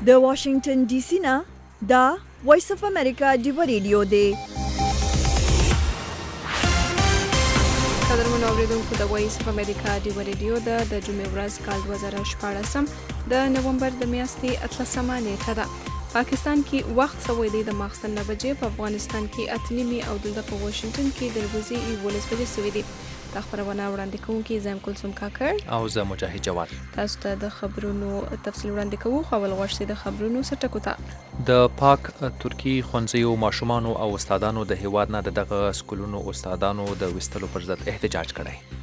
د واشنگټن ډي سي نه دا وایس اف امریکا ډیو ریډیو دی. قدرمن اوریدونکو د وایس اف امریکا ډیو ریډیو د جمعې ورځ کال 2014 د نومبر د میاشتې 13 نیټه ده. پاکستان کې وخت سوی دی د ماخستن 9 بجې، په افغانستان کې 8:30 او دلته په واشنگټن کې د ورځې 11 بجې سوی دی. دا خبرونه وړاندې کوونکی زم کلثوم کاکړ او زه مجاهد جواد. تاسو ته د خبرونو تفصیل وړاندې کوو. خو ول غوښتي د خبرونو سټکو ته د پاک ترکی ښوونځیو ماشومانو او استادانو د هیواد نه دغه سکولونو استادانو د وستلو پر ضد احتجاج کړی.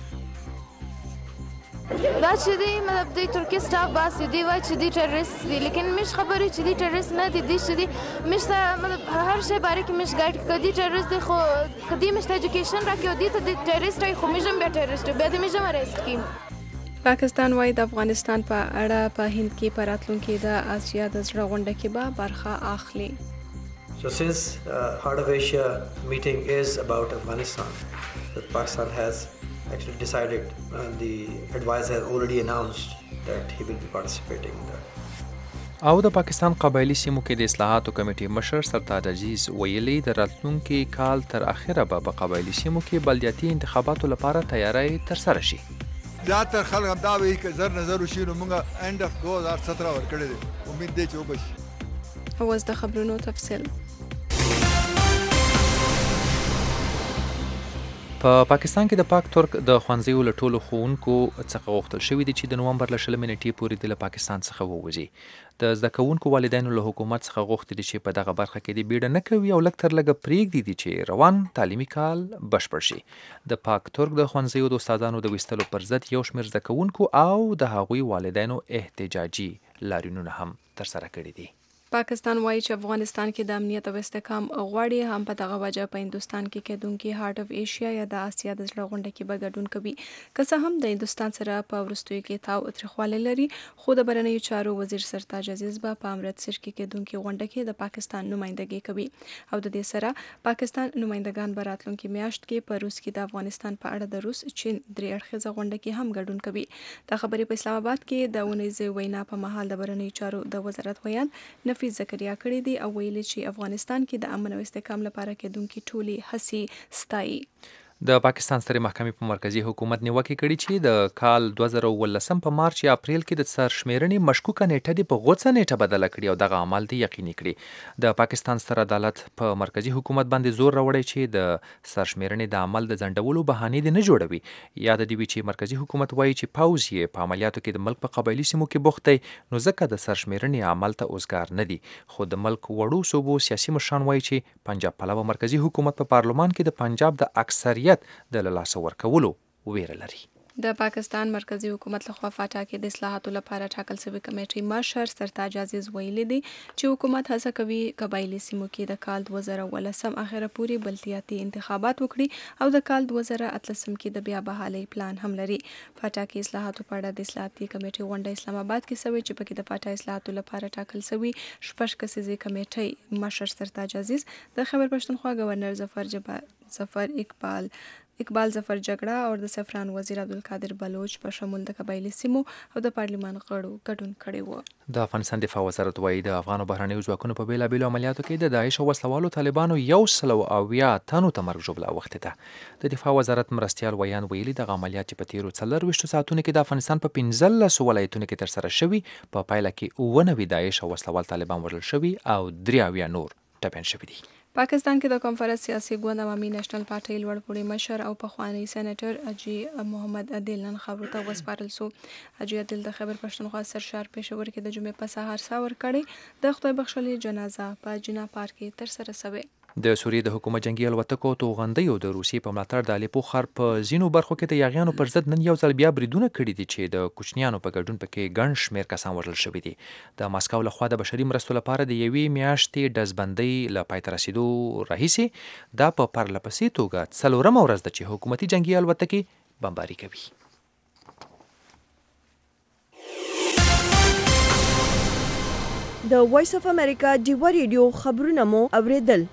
دا چې دی مطلب د ترکی سټاف باسي دی وای چې دی ټیرریست دی، لیکن مش خبرې چې دی ټیرریست نه دی، چې دی مش مطلب هر شی باره کې مش ګایډ کړي ټیرریست دی، خو کدی مش ایجوکیشن راکې دی ته دی ټیرریست ای خو مجم بیا ټیرریست بیا د مجم ارست کی. پاکستان وايي د افغانستان په اړه په هند کې په راتلونکي د آسیا د زړه غونډه کې به برخه اخلي. So since Heart of Asia meeting is about Afghanistan, that Pakistan has actually decided, the advisor has already announced that he will be participating in that. او د پاکستان قبایلی سیمو کې د اصلاحاتو کمیټې مشر سرتاج عزیز ویلي د راتلونکي کال تر اخره به په قبایلی سیمو کې بلدیاتي انتخاباتو لپاره تیاری ترسره شي. زیاتره خلک هم دا وایي که زر نظر وشي نو موږ اند اف 2017 ورکړی دی، امید دی چې وبشي. اوس د خبرونو تفصیل. په پاکستان کې د پاک ترک د ښوونځیو له ټولو ښوونکو څخه غوښتل شوي دي چې د نومبر له 20 نیټې پورې د پاکستان څخه ووځي. د زده کوونکو والدینو له حکومت څخه غوښتي دي چې په دغه برخه کې د بیړه نه کوي او لږ تر لږه پرېږدي دي چې روان تعلیمي کال بشپړ شي. د پاک ترک د ښوونځیو د استادانو د ویستلو پر ضد یو شمېر زده کوونکو او د هغوی والدینو احتجاجي لاریونونه هم ترسره کړي دي. پاکستان وايي چې افغانستان کې د امنیت او استحکام غواړي، هم په دغه وجه په هندستان کې کېدونکي هارت اف ایشیا یا د آسیا د زړه غونډه کې به ګډون کوي. که څه هم د هندستان سره په وروستیو کې تاوتریخوالی لري، خو د بهرنیو چارو وزیر سرتاج عزیز به په امرتسر کې کېدونکي غونډه کې د پاکستان نمائندګي کوي او د دې سره پاکستان نمائندگان به راتلونکي میاشت کې په روس کې د افغانستان په اړه د روس چین درې اړخیزه غونډه کې هم ګډون کوي. دا خبرې په اسلام آباد کې د اونیزې وینا په مهال د بهرنیو چارو د وزارت ویان نفیس زکریا کړی دی او ویلي چې افغانستان کې د امن او استحکام لپاره کېدونکي ټولې هڅې ستایي. د پاکستان سترې محکمې په مرکزی حکومت نیوکه کړې چې د کال 2019 په مارچ یا اپریل کې د سرشمیرنې مشکوکه نیټه دی په غوڅه نیټه بدله کړې او دغه عمل دی یقیني کړي. د پاکستان ستر عدالت په مرکزی حکومت باندې زور راوړی چې د سرشمیرنې د عمل د ځنډولو بهانې دی نه جوړوي. یاد دی چې مرکزی حکومت وایي چې پاوز یې په عملیاتو کې د ملک په قبایلی سیمو کې بوخت دی، نو ځکه د سرشمیرنې عمل ته اوزګار نه دی. خو د ملک وړو صوبو سیاسي مشران وایي چې پنجاب پلوه مرکزی حکومت په پارلمان کې د پنجاب د اکثریت د لاسه ورکولو ویره لري. د پاکستان مرکزی حکومت لخوا فاټا کې د اصلاحاتو لپاره ټاکل شوی کمیټې مشر سرتاج عزیز ویلي دی چې حکومت هڅه کوي قبایلی سیمو کې د کال 2019 اخره پورې بلدیاتي انتخابات وکړي او د کال 2018 کې د بیا بحالي پلان هم لري. فاټا کې اصلاحاتو په اړه د اصلاحاتي کمیټې غونډه اسلام آباد کې شوې چې پکې د فاټا اصلاحاتو لپاره ټاکل شوی 6 کسیزه کمیټې مشر سرتاج عزیز د خیبر پښتونخوا گورنر ظفر اقبال ظفر جګړه او د سفران وزیر عبدالقادر بلوچ په شمول د قبایلی سیمو او د پارلیمان غړو ګډون کړی و. د افغانستان دفاع وزارت وایي د افغان بهرنیو ځواکونو په بیلابیلو عملیاتو کې د داعش او وسلوالو طالبانو 170 تنو ته مرګ ژوبله اوښتې ده. د دفاع وزارت مرستیال ویان ویلي دغه عملیات چې په تیرو 24 ساعتونو کې د افغانستان په 15 ولایتونو کې ترسره شوي، په پایله کې 99 داعش او وسلوال طالبان وژل شوي او 93 نور ټپیان شوي دي. پاکستان کې د کانفرنس سیاسي ګوند عوامي نېشنل پارټي لوړ پوړي مشر او پخوانی سېنیټر حاجي محمد عادل نن خبرو ته وسپارل شو. حاجي عادل د خیبر پښتونخوا سرشار پېښور کې د جمعې په سهار ساور کړی د خدای بخښلي جنازه په جنا پارک کې ترسره شوه. د سوریې د حکومت جنگي الوتکو توغندیو د روسیې په ملاتړ د الیپو ښار په ځینو برخو کې د یاغیانو پر ضد نن یو ځل بیا بریدونه کړي دي چې د کوچنیانو په ګډون پکې ګڼ شمېر کسان وژل شوي دي. د ماسکو لخوا د بشري مرستو لپاره د یوې میاشتې ډزبندۍ له پای ته رسیدو راهیسې دا په پرلپسې توګه 4مه ورځ ده چې حکومتي جنگي الوتکې بمباري کوي. د وایس اف امریکا ډیو ریډیو خبرونه مو اوریدل.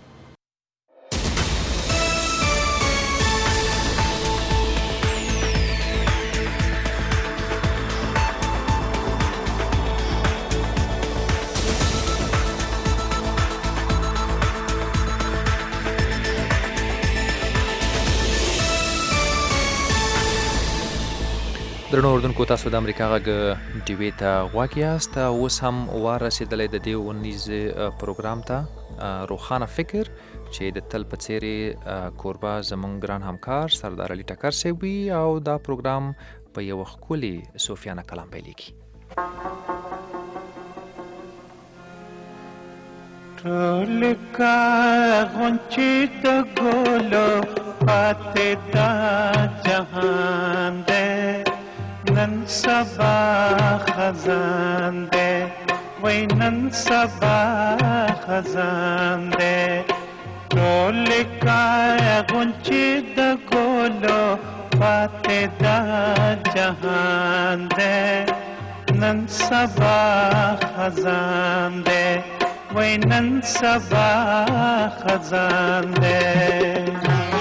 درنو اردوونکو تاسو د امریکا غږ ډیوې ته غوږ یاست. اوس هم وار رسېدلی د دې اونیز پروګرام ته روښانه فکر چې د تل په څېرې کوربه زموږ ګران همکار سردار علي ټکر صاحب وي او دا پروګرام په یو ښکلي صوفیانه کلام پیلېږي. ټول کا غونچې د ګلو پاتې دا جهان دی، نن سبا خزان دی، وای نن سبا خزان دی. ټول کا غونچې د ګلو پاتې دا جهان دی، نن سبا خزان دی، وای نن سبا خزان دی.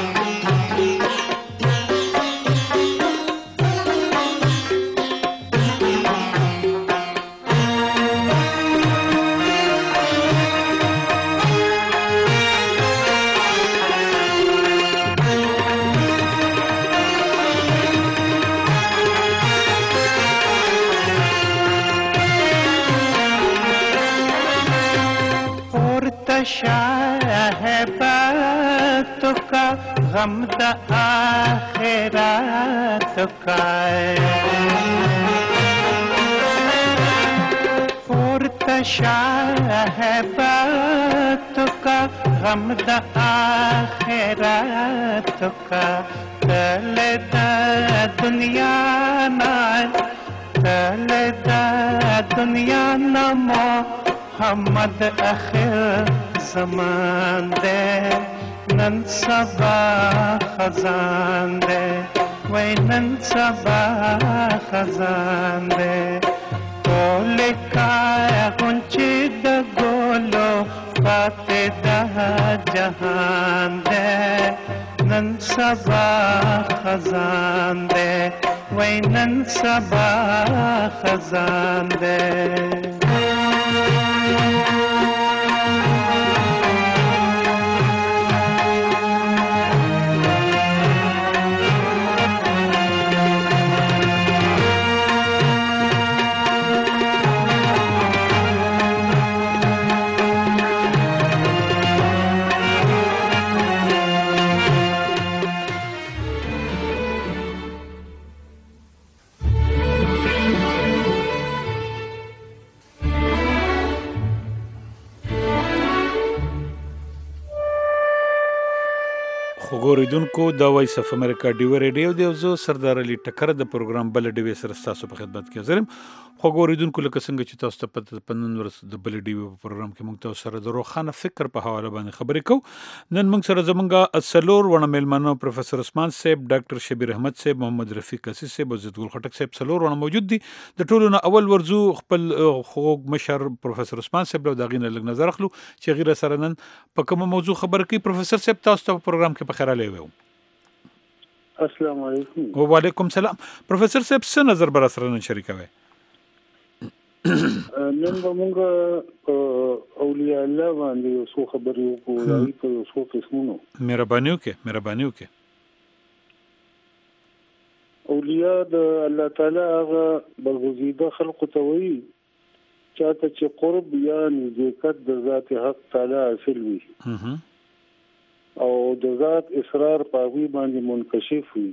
शाहबात का गम द आखिरात का पुरत शाहबात का गम द आखिरात का तल द दुनिया ना तल द दुनिया ना मोहम्मद आखिर زمان دے، نن سبا خزان دے، وای نن سبا خزان دے. ټول کا غونچې د ګلو پاتې دا جهان دے، نن سبا خزان دے، وای نن سبا خزان دے. خوګوریدونکو دا وایس اف امریکا ډیو ریډیو دی، زه سردار علي ټکر د پروګرام بل ډیو سره تاسو په خدمت کې حاضر یم. خوګوریدونکو لکه څنګه چې تاسو ته په نن ورځ د بل ډیو په پروګرام کې موږ تاسو سره د روښانه فکر په حواله باندې خبرې کوو. نن موږ سره زمونږ څلور ونه میلمانه پروفیسور عثمان صاحب، ډاکټر شبیر احمد صاحب، محمد رفیق اسیس صاحب او زید ګل خټک صاحب څلور ونه موجود دي. د ټولو نه اول ورزو خپل خوږ مشر پروفیسور عثمان صاحب له دغې نه لږ نظر اخلو چې غیره سره نن په کومه موضوع خبرې کوي. پروفیسور صاحب تاسو ته په پروګرام کې په خیر راغلی. السلام علیکم. وعلیکم السلام. پروفیسور صاحب څه نظر بر سره نن شریکوي؟ نن موږ اولیاء الله باندې څو خبرې وکړو، په څو قسمونو. مهرباني وکړئ. اولیاء د الله تعالی هغه برگزیده خلق ته وایي چاته چې قرب یا نزدېکت د ذات حق تعالی حاصل وي او د ذات اسرار په هغوی باندې منکشف وي.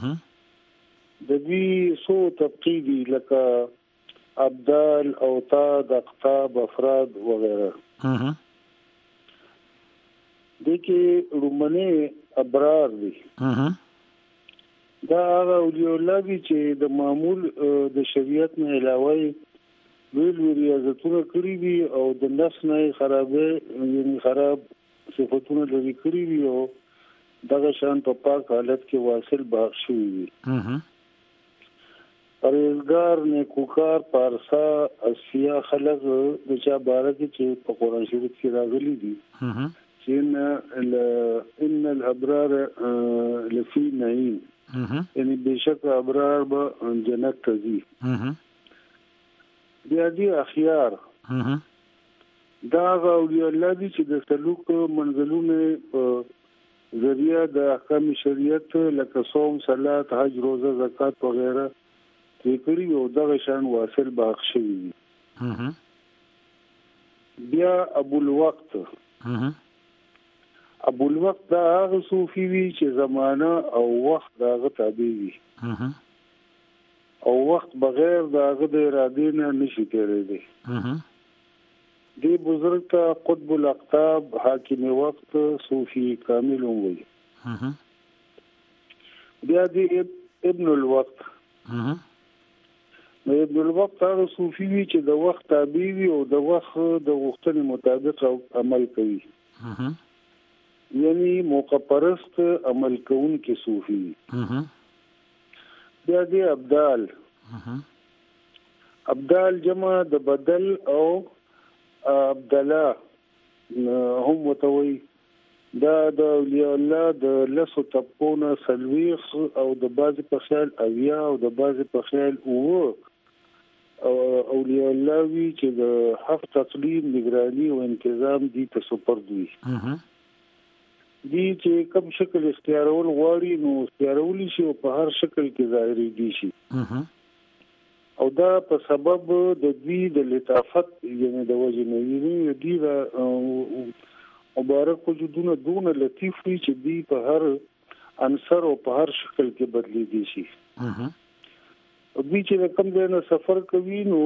د دوی څو طبقې دي لکه ابدال، اوتاد، اقطاب، افراد وغیره. دې کې لومړني ابرار دي. دا هغه اولیاء الله دي چې د معمول د شریعت نه علاوه لوی ریاضتونه کړي دي او د نفس نه خراب صفتونه لري کړي وي او دغه شان په پاک حالت کې واصل باغ شوي وي. پرهیزګار، نیکوکار، پارسا، اسفیا خلق د چا باره کې چې په قرآن شریف کې راغلي دي چې ان الابرار لفی نعیم، یعنی بشک ابرار به جنت ته ځي. بیا دي اخیار، دا اولیاء الله دي چې د سلوک منزلونه په ذریعہ د احکام شریعت لکه صوم، صلات، حج، روزه، زکات وغیرہ کړي او دغه شان واصل باغ شوی. بیا ابو الوقت دا هغه صوفي وی چې زمانہ او وخت دغه تابع وي او وخت بغیر دغه د ارادې نه نشي کېدی. دی بزرگ ته قطب الاقطاب حاکم وقت صوفی کامل وي. بیا دی ابن الوقت ابن الوقت هغه صوفي وي چې د وخت تابع وي او د وخت د غوښتنې مطابق عمل کوي. یعنی موقع پرست عمل کوونکی صوفي. بیا دی ابدال جمع د بدل او عبدالله هم متوي. دا د اولیاء الله د لسو طبقونه سلويخ او د بعض په خیال اویا او د بعض په خیال اولیاء الله وی چې د حق تقلیم نگرانی او انتظام دي ته سپرد وي. دي چې کوم شکل اختیارول غواړي نو اختیارول شي او په هر شکل کې ظاهري دي شي. او دا په سبب د دوی د لطافت یعنی د وجه نه دي د مبارک وجودونه دون لطیف وي چې دوی په هر عنصر او په هر شکل کې بدلېږي شي. او دوی چې کوم ځای نه سفر کوي نو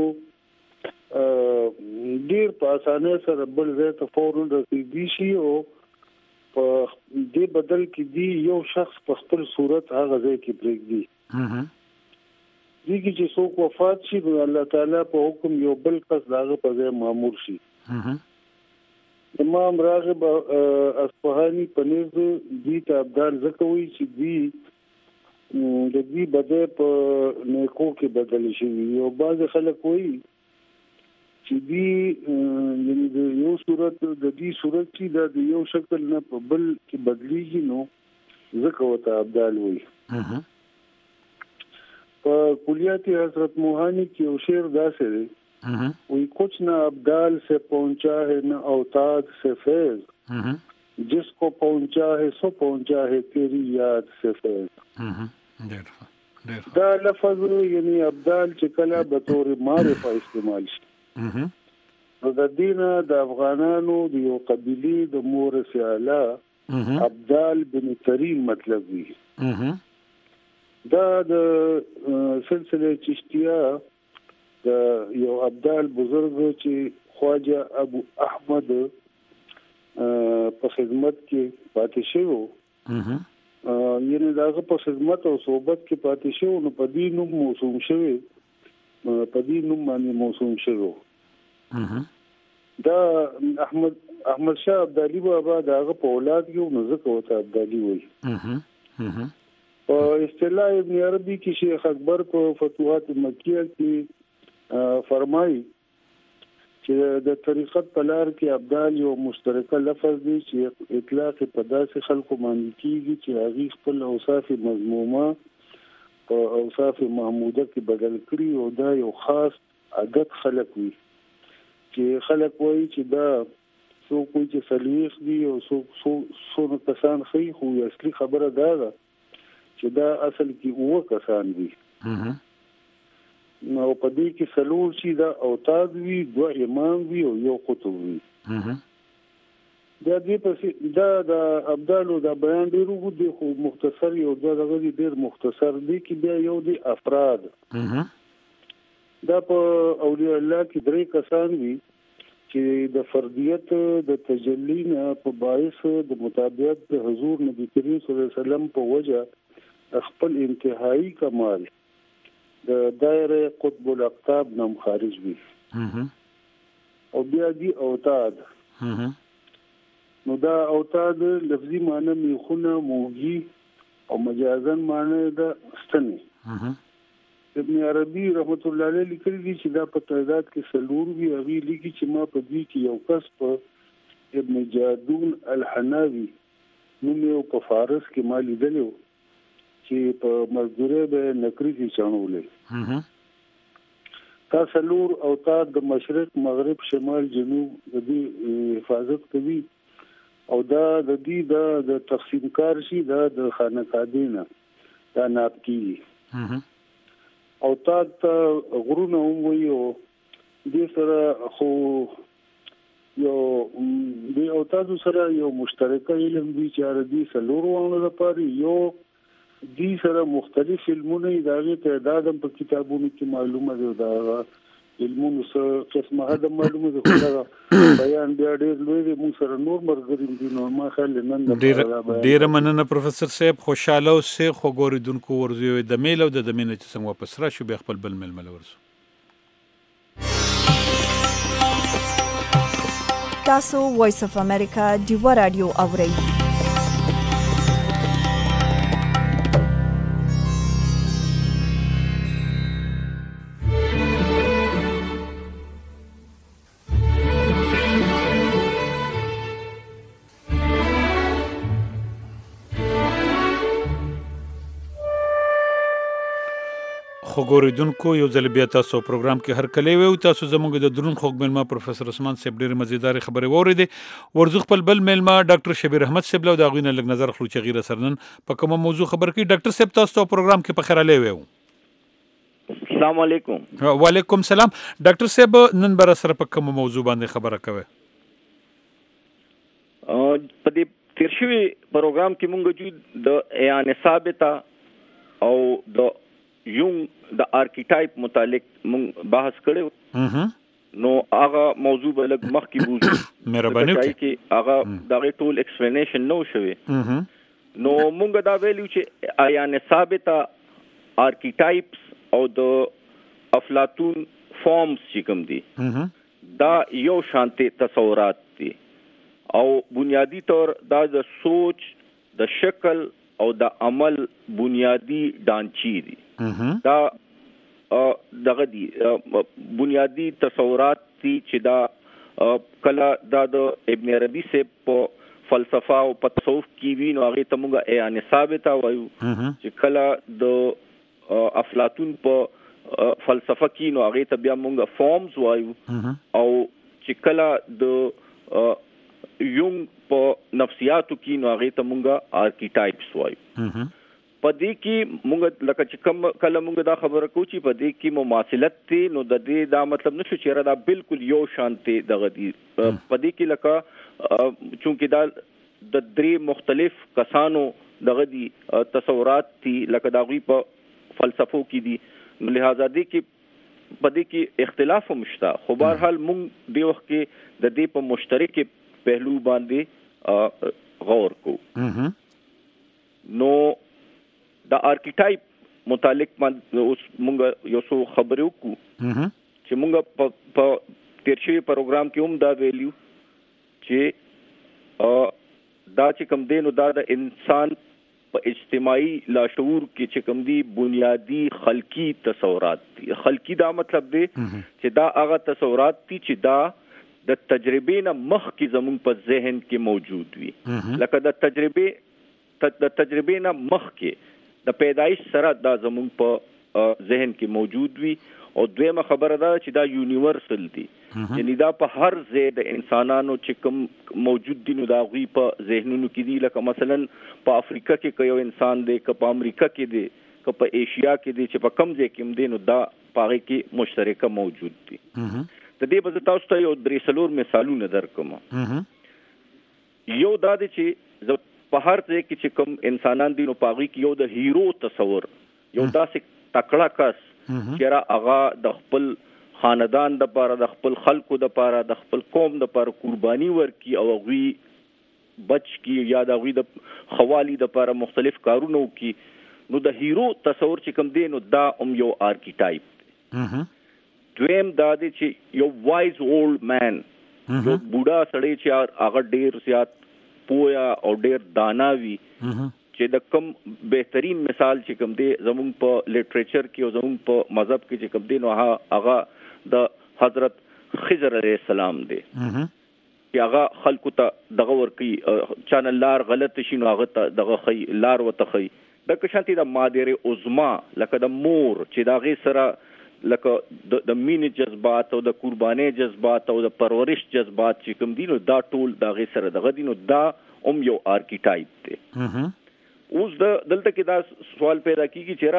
ډیر په اسانه سره بل ځای ته فورا رسیدي شي او په دې بدل کې دی یو شخص په خپل صورت هغه ځای کې پرېږدي. دیږي چې څوک وفات شي نو الله تعالی په حکم یو بل کس داغه په ځای مامور شي. امام راغب اصفهاني پنځ دي ته ابدال زکوي چې دي د دې بده په نیکو کې بدل شي. او بعض خلک وایي چې دي یعنی د یو صورت د دې صورت چې د یو شکل نه په بل کې بدلیږي نو زکوته ابدال وایي. کلیات حضرت موہانی کی شعر داسے وہی کچھ نہ ابدال سے پہنچا ہے نہ اوتاد سے فیض, جس کو پہنچا ہے سو پہنچا ہے تیری یاد سے فیض. دا لفظ یعنی ابدال چې کله به طور معرفه استعمال شي نو د دینه د افغانانو د یو قبیله د مورث اعلی ابدال بن ترین مطلب وي. دا د سلسله چشتیه د یو ابدال بزرگ چې خواجه ابو احمد په خدمت کې پاتې شو, یعنی داغه په خدمت او صحبت کې پاتې شو نو په دې نوم موسوم شوی, په دې نوم باندې موسوم شوی. دا احمد شاه ابدالي بابا داغه په اولاد کې نو ځکه وته ابدالي وایي. په اصطلاح ابن عربي کې شیخ اکبر په فتوحات مکیه کې فرمایي چې د طریقت په لار کې ابدال یو مشترکه لفظ دی چې اطلاق په داسې خلکو باندې کیږي چې هغه خپل اوصاف مذمومه او اوصاف محموده کې بدل کړي او دا یو خاص عادت خلک وي چې خلک وایي چې دا څوک چې سلیخ دي او څوک کسان خي خو اصلي خبره دا ده چې دا اصل کې اوه کسان دي. نو په دې کې سلور شي دا اوتاد وی, دو امام وی او یو قطب وی. دا دې پسې دا د ابدالو دا بیان ډیر وګړي خو مختصر یو دغه ډیر مختصر دی کې بیا یو دی افراد. دا په اولیاء الله کې درې کسان وی چې د فردیت د تجلی نه په باعث د مطابقت د حضور نبی کریم صلی الله علیه وسلم په وجه خپل انتهایی کمال د دایره قطب الاقطاب نام خارج وي. او بیا دی اوتاد. نو دا اوتاد لفظي معنی میخونه موږي او مجازن معنی دا ستنه. ابن عربي رحمت الله علیه لیکلی دی چې دا په تعداد کې سلور وی, هغه لیکي چې ما په دې کې یو کس په ابن جادون الحناوي نوم یو په فارس کې ما لیدلو چې په مزدوره به نکري کې چانولې. تا سلور اوتاد د مشرق مغرب شمال جنوب د دې حفاظت کوي او دا د دې د تقسیم کار شي دا د خانقادینه دا ناب کیږي. او تا غرونه هم وي او دې سره خو یو د او تاسو سره یو مشترکه علم دي چې عربي سلوروانو لپاره یو دې سره مختلف علمونه دغه تعداد هم په کتابونو کې معلومه دي دا علمونو سره قسمه هدا معلومه ده خو بیان بیا ډېر لوی دی موږ سره نور مرګري دي نو ما خل نن ډېر مننه پروفیسور صاحب خوشاله اوسئ خو ګوریدونکو ورزوي د میل او د مینې چې څنګه واپس راشو بیا خپل بل میل ورسو تاسو وایس اف امریکا ډیوا رادیو اورئ خو ګوریدونکو یو ځل بیا تاسو پروګرام کې هر کله وي تاسو زموږ د درون خوږ ملما پروفیسور عثمان صاحب ډېر مزیدار خبرې واورېدې ورزو خپل بل ملما ډاکټر شبیر احمد صاحب له داغوینه لګ نظر خلو چې غیره سرنن په کومه موضوع خبر کې ډاکټر صاحب تاسو ته پروګرام کې په خیره لوي السلام علیکم وعلیکم السلام ډاکټر صاحب نن بر سره په کومه موضوع باندې خبره کوي په دې تیر شوی پروګرام کې مونږ د ایان ثابته او د یونګ د آرکیټایپ متعلق مونږ بحث کړو نو هغه موضوع بلګ مخ کې بوزو مهرباني وکړئ چې هغه دغه ټول ایکسپلینیشن نو شوی نو مونږ دا ویلو چې ایان ثابته آرکیټایپس او د افلاطون فارمز چې کوم دي دا یو شانتي تصورات دي او بنیادی طور دا د سوچ د شکل او د عمل بنیادی ډانچې دي دا دغه دي بنیادی تصورات دي چې دا کله د ابن عربي سے په فلسفه او په تصوف کې وی نو هغه ته موږ ایان ثابته وایو چې کله د افلاطون په فلسفه کې نو هغه ته بیا موږ فارمز وایو او چې کله د یونګ په نفسیاتو کې نو هغه ته مونږه آرکیټایپس وایو په دې کې مونږ لکه چې کوم کله مونږ دا خبره کوو چې په دې کې مماثلت تی نو د دې دا مطلب نشو چې دا بالکل یو شانتي دغه دي په دې کې لکه چونکې دا د درې مختلف کسانو دغه دي تصورات تی لکه دا غوي په فلسفو کې دي لہذا دې کې په دې کې اختلاف هم شته خو بهرحال مونږ دې وخت کې د دې په مشترک پهلو باندې غور کو نو د آرکیټایپ متعلق اوس مونږ یو څو خبرې وکړو چې مونږ په تیر شوی پروګرام کې هم دا ویلیو چې دا چې کوم دی نو دا د انسان په اجتماعي لاشعور کې چې کوم دی بنیادی خلقی تصورات دي خلقی دا مطلب دی چې دا هغه تصورات دي چې دا د تجربې نه مخ کې زمون په ذهن کې موجود وي لکه د تجربې نه مخ کې د پیدایش سره دا زمون په ذهن کې موجود وي او دویمه خبره ده چې دا یونیورسل دي یعنی دا په هر ځای د انسانانو چې کوم موجود دي نو دا غوي په ذهنونو کې دي لکه مثلا په افریقا کې یو انسان دی که په امریکا کې دی که په ایشیا کې دی چې په کم ځای کې دی نو دا پاره کې مشترکه موجود دي د دې په تاسو ته یو درې څلور مثالونه درکوم یو دا دی چې په هر ځای کې چې کوم انسانان دي نو پاغي کې یو د هیرو تصور یو داسې تکړه کس چې را هغه د خپل خاندان د پاره د خپل خلکو د پاره د خپل قوم د پاره قرباني ورکي او غوي بچ کی یا د غوي د خوالي د پاره مختلف کارونه وکي نو د هیرو تصور چې کوم دی نو دا یو آرکیټایپ دویم دا دی چې یو وایز اولډ مین یو بوډا سړی چې هغه ډیر زیات پویا او ډیر دانا وي چې د کوم بهترین مثال چې کوم دی زموږ په لټریچر کې او زموږ په مذهب کې چې کوم دی نو هغه د حضرت خضر علیه السلام دی چې هغه خلکو ته دغه ورکی چانه لار غلط شي نو هغه ته دغه خي لار وته خي د کشانتي د مادر عظما لکه د مور چې دا غي سره لکه د مینې جذبات او د قربانۍ جذبات او د پرورش جذبات چې کوم دي نو دا ټول دا غي سره دغه دي نو دا یو آرکیټایپ دی اوس د دلته کې دا سوال پیدا کیږي چې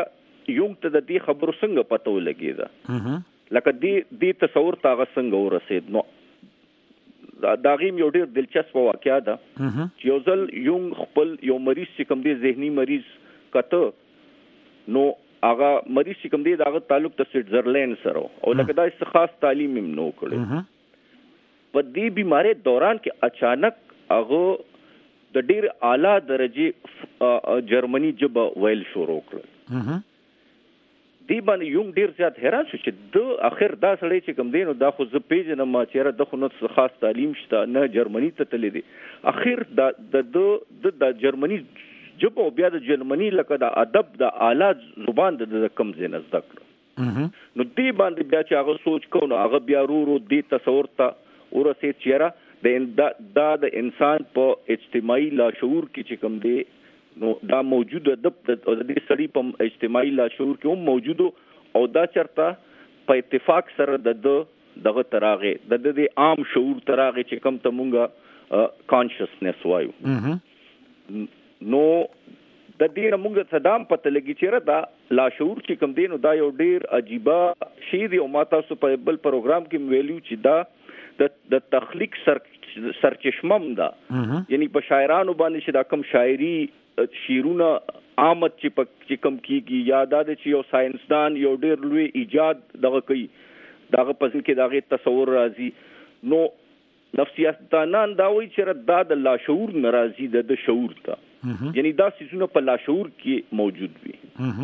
یوم ته د دې خبرو څنګه پته ولګېده لکه دې تصور ته هغه څنګه ورسېد. نو دا غیم یو ډېر دلچسپ واقعیا ده چې یو ځل یوم خپل یو مریض چې کوم دی ذهني مریض کته نو هغه مریض چې کوم دی دغه تعلق د سویټزرلند سره او لکه دا څه خاص تعلیم هم نو کړی. په دې بیماری دوران کې اچانک هغه د ډېر اعلی درجه جرمني ژبه ویل شروع کړل. دی باندې یوم ډیر زیات حیران شو چې د اخر دا سړی چې کوم دی نو دا خو زه پیژنم چې د خو نو خاص تعلیم شته نه جرمني ته تللی دی. اخر د جرمني ژبه او بیا د جرمني لکه د ادب د اعلی زبان د کم ځای نه زده کړه. نو دی باندې بیا چې هغه سوچ کوو نو هغه بیا ورو دې تصور ته ورسېد چې یاره دا د انسان په اجتماعي لاشعور کې چې کوم دی نو دا موجود د دې سړي په اجتماعي لاشعور کې هم موجود او دا چرته په اتفاق سره دغه تراغه د دې عام شعور تراغه چې کوم ته مونږه کانشسنس وایو. نو د دې مونږه صدام پته لګی چې دا لاشعور چې کوم دی نو دا یو ډیر عجیبه شی دی او ما تاسو په بل پروګرام کې ویلو چې دا د تخلیق سرچشمم ده. یعنی په شاعرانو باندې چې دا کم شاعري شیرونه آمد چې کم کیږي یا دا چې یو ساينسدان یو ډیر لوی ایجاد دغه کوي دغه پسند کې دغه تصور راځي. نو نفسیاتدانان دا وایي چې دا د لاشعور ناراضي د شعور ته یعنی دا سيزونه په لاشعور کې موجود وي.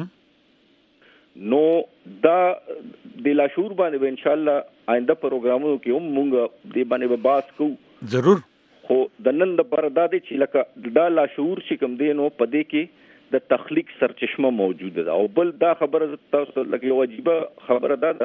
نو دا د لاشعور باندې ان شاء الله آینده پروګرامونو کې هم مونږ دې باندې بحث کوو ضرور. خو د نن د پردا دی چې لکه دا لاشعور چې کوم دی نو په دې کې د تخلیق سرچشمه موجوده ده. او بل دا خبره تاسو لکه یو عجیبه خبره ده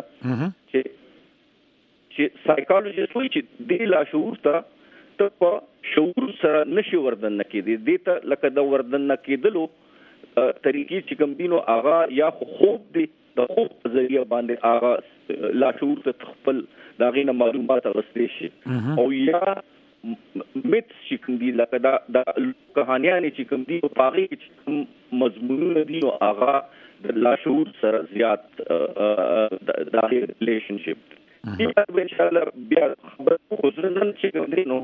چې سایکالوجیست وایي چې دې لاشعور ته په شعور سره نشي وردن کېدی. دې ته لکه د وردن کېدلو طریقې چې کوم دي نو هغه یا خوب دی د خوب په ذریعه باندې هغه لاشعور ته خپل د هغې نه معلومات اخیستی شي او یا میتس چې کوم دي لکه دا کهانیانې چې کوم دي په هغې کې چې کوم مضمونونه دي نو هغه د لاشعور سره زیات د هغې ریلیشنشپ دي. انشاءالله بیا خبره خو زه نن چې کوم دی نو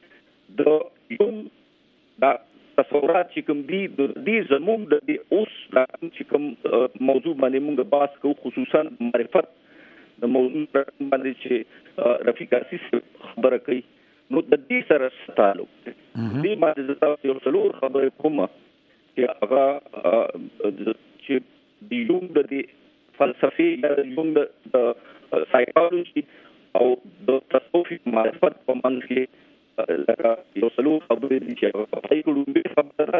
د یوم دا تصورات چې کوم دي د دې زموږ د دې اوس چې کوم موضوع باندې موږ بحث کوو خصوصا معرفت د موضوع باندې چې رفیق عزیز خبره کوي نو د دې سره تعلق دې باندې د تاسو یو څلور خبرې کوم چې هغه چې د یوم د فلسفي یا د یوم د سایکالوجي او د تصوف معرفت په منځ کې لکه یو څلور خبرې دي چې هغه په کومه خبره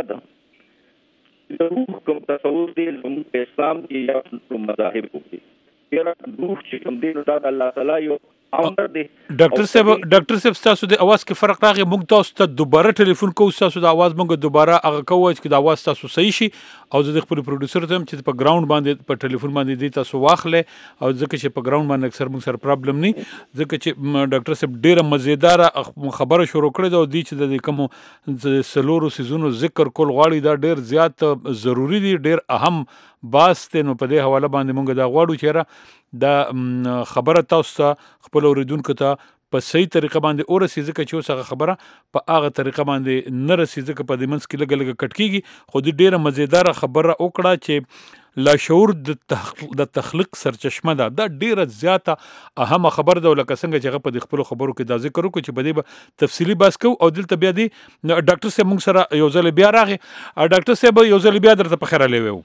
ده د روح کوم تصور دی په اسلام کې یا په مذاهب کې یاره روح چې کوم دی نو دا الله تعالی یو ډاکټر صاحب تاسو د اواز کې فرق راغی موږ تاسو ته دوباره ټلیفون کوو تاسو د اواز موږ دوباره هغه کوو چې د اواز تاسو صحیح شي او د خپل پروډوسر ته چې په ګراوند باندې په ټلیفون باندې دی تاسو واخلې او ځکه چې په ګراوند باندې اکثر موږ سره پرابلم نه ځکه چې ډاکټر صاحب ډیره مزیدار خبره شروع کړې ده او دی چې د کوم سلورو سيزونو ذکر کول غواړي دا ډیر زیات ضروری دی ډیر اهم باس ته نو په دې حواله باندې موږ دا غواړو چې دا خبره تاسو ته خپل اوریدونکو ته په صحیح طریقه باندې اورسي ځکه چې اوس هغه خبره په هغه طریقه باندې نه رسي ځکه په دې منځ کې لږ لږ کټ کېږي خو دې ډیره مزیدار خبره وکړه چې لاشعور د تخلیق سرچشمه ده دا ډیره زیاته اهمه خبره ده لکه څنګه چې هغه په خپل خبرو کې دا ذکر وکړو چې په دې به تفصیلی بحث کوو او دلته بیا دی ډاکټر صاحب موږ سره یو ځل بیا راغی ډاکټر صاحب یو ځل بیا درته په خیر لوي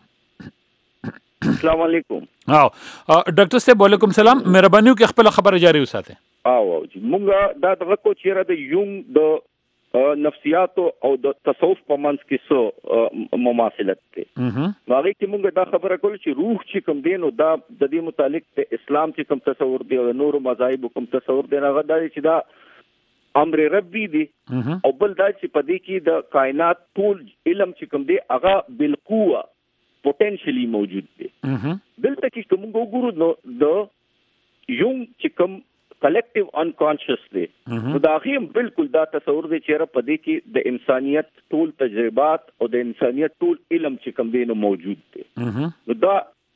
السلام علیکم. ډاکټر صاحب وعلیکم السلام مهرباني وکړئ خپل خبره جاری وساتئ. جی مونږ دا دغه کو چیرې د یوم د نفسیات او د تصوف په منځ کې څه مماثلت ده نو هغه کې مونږ دا خبره کول چې روح چې کوم دی نو دا د دې متعلق د اسلام چې کوم تصور دی او نور مذاهب کوم تصور دی هغه دا چې دا امر ربي دی او بل دا چې په دې کې د کائنات ټول علم چې کوم دی هغه بالقوه پوتنشلی موجود دی. دلته کې کوم وګورو نو د یوم چې کوم کلیکټیو انکانشس دی نو دا هم بالکل دا تصور دی چې په دې کې د انسانيت ټول تجربات او د انسانيت ټول علم چې کوم دی نو موجود دی. نو دا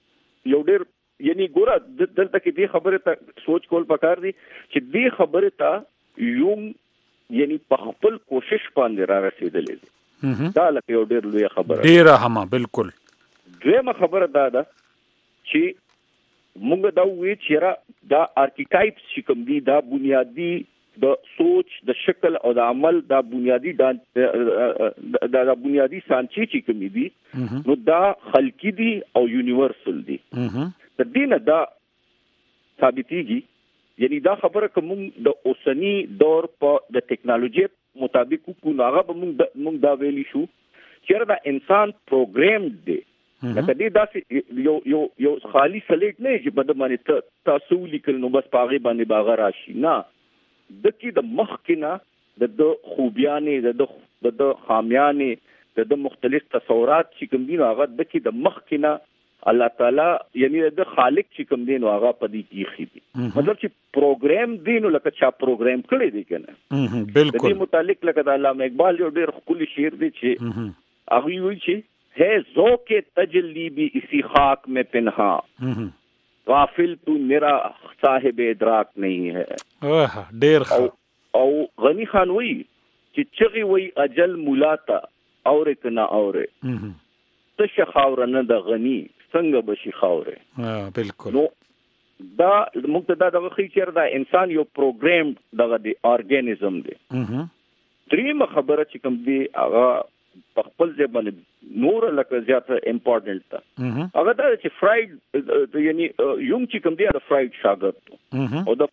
یو ډېر یعنی ګوره دلته کې دې خبره ته سوچ کول پکار دي چې دې خبره ته یوم یعنی په خپل کوشش باندې را رسیدلې دي دا لکه یو ډېر لوی خبره ډېره هم بالکل. دویمه خبره دا ده چې موږ دا وی چې دا آرکیټایپس چې کوم دي دا بنیادی د سوچ د شکل او د عمل دا بنیادی دا بنیادی سانچې چې کوم دي نو دا خلقی دي او یونیورسل دي. د دې نه دا ثابتېږي یعنی دا خبره کوم د اوسنی دور په د ټیکنالوژي مطابق کو ناغه موږ دا ویلی شو چې دا انسان پروګرامډ دی. لکه دې داسې یو خالی سلیټ نه چې بده باندې تاسو لیکل نو بس پاغه باندې باغ راشي نه د کې د مخکنه د خوبیانې د خامیانې د مختلف تصورات چې کوم دي هغه د کې د مخکنه الله تعالی یعنی د خالق چې کوم دي هغه پدې کیخي دي مطلب چې پروګرام دی نو لکه چا پروګرام کړی دی کنه بالکل دې متعلق لکه د علامه اقبال یو ډېر خپل شعر دی چې هغه وایي چې ہے ذوق تجلی بھی اسی خاک میں پنہا غافل تو میرا صاحب ادراک نہیں ہے. ډیر او غنی خان وی چې چغي وی اجل مولاتا اور کنا اور تش خاور نه د غنی څنګه بشي خاور بالکل. نو دا مقتدا د خې چیر دا انسان یو پروګرام دغه دی ارګانیزم دی. دریم خبره چې کوم دی هغه په خپل ځبن نور لکه زیاته امپورټنت ده هغه دا چې فرایډ یعنی یوم چې کوم دی د فرایډ شاګرد او د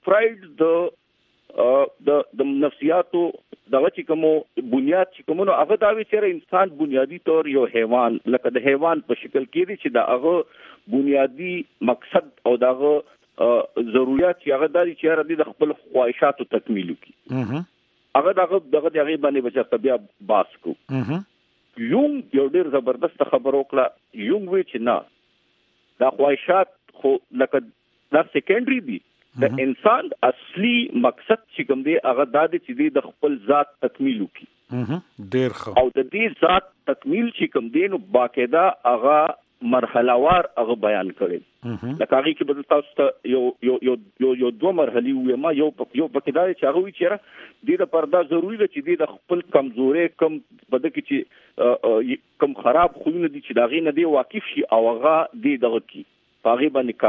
فرایډ د نفسیاتو دغه چې کوم بنیاد چې کوم نو هغه دا وی چې انسان بنیادی طور یو حیوان لکه د حیوان په شکل کې دی چې دا هغه بنیادی مقصد او دغه ضرورت چې هغه د چې د خپل خواهشاتو تکمیل وکړي هغه دغه باندې بچا بیا باس کو. یوم یو ډېر زبردست خبر وکړه یوم وی چې نه دا خواهشات خو لکه دا سیکنډري دي د انسان اصلي مقصد چې کوم دی هغه دا دی چې د خپل ذات تکمیل وکړي ډېر ښه او د دې ذات تکمیل چې کوم دی نو باقاعده هغه مرحله وار هغه بیان کړي لکه هغه کې بدل تاسو ته یو دوه مرحلي وي ما یو پکې دا چې هغه وی چې د پردا ضروری ده چې د خپل کمزوري کم بده کې چې کم خراب خوونه دي چې داغې نه دی واقف شي او هغه دغه کی هغه باندې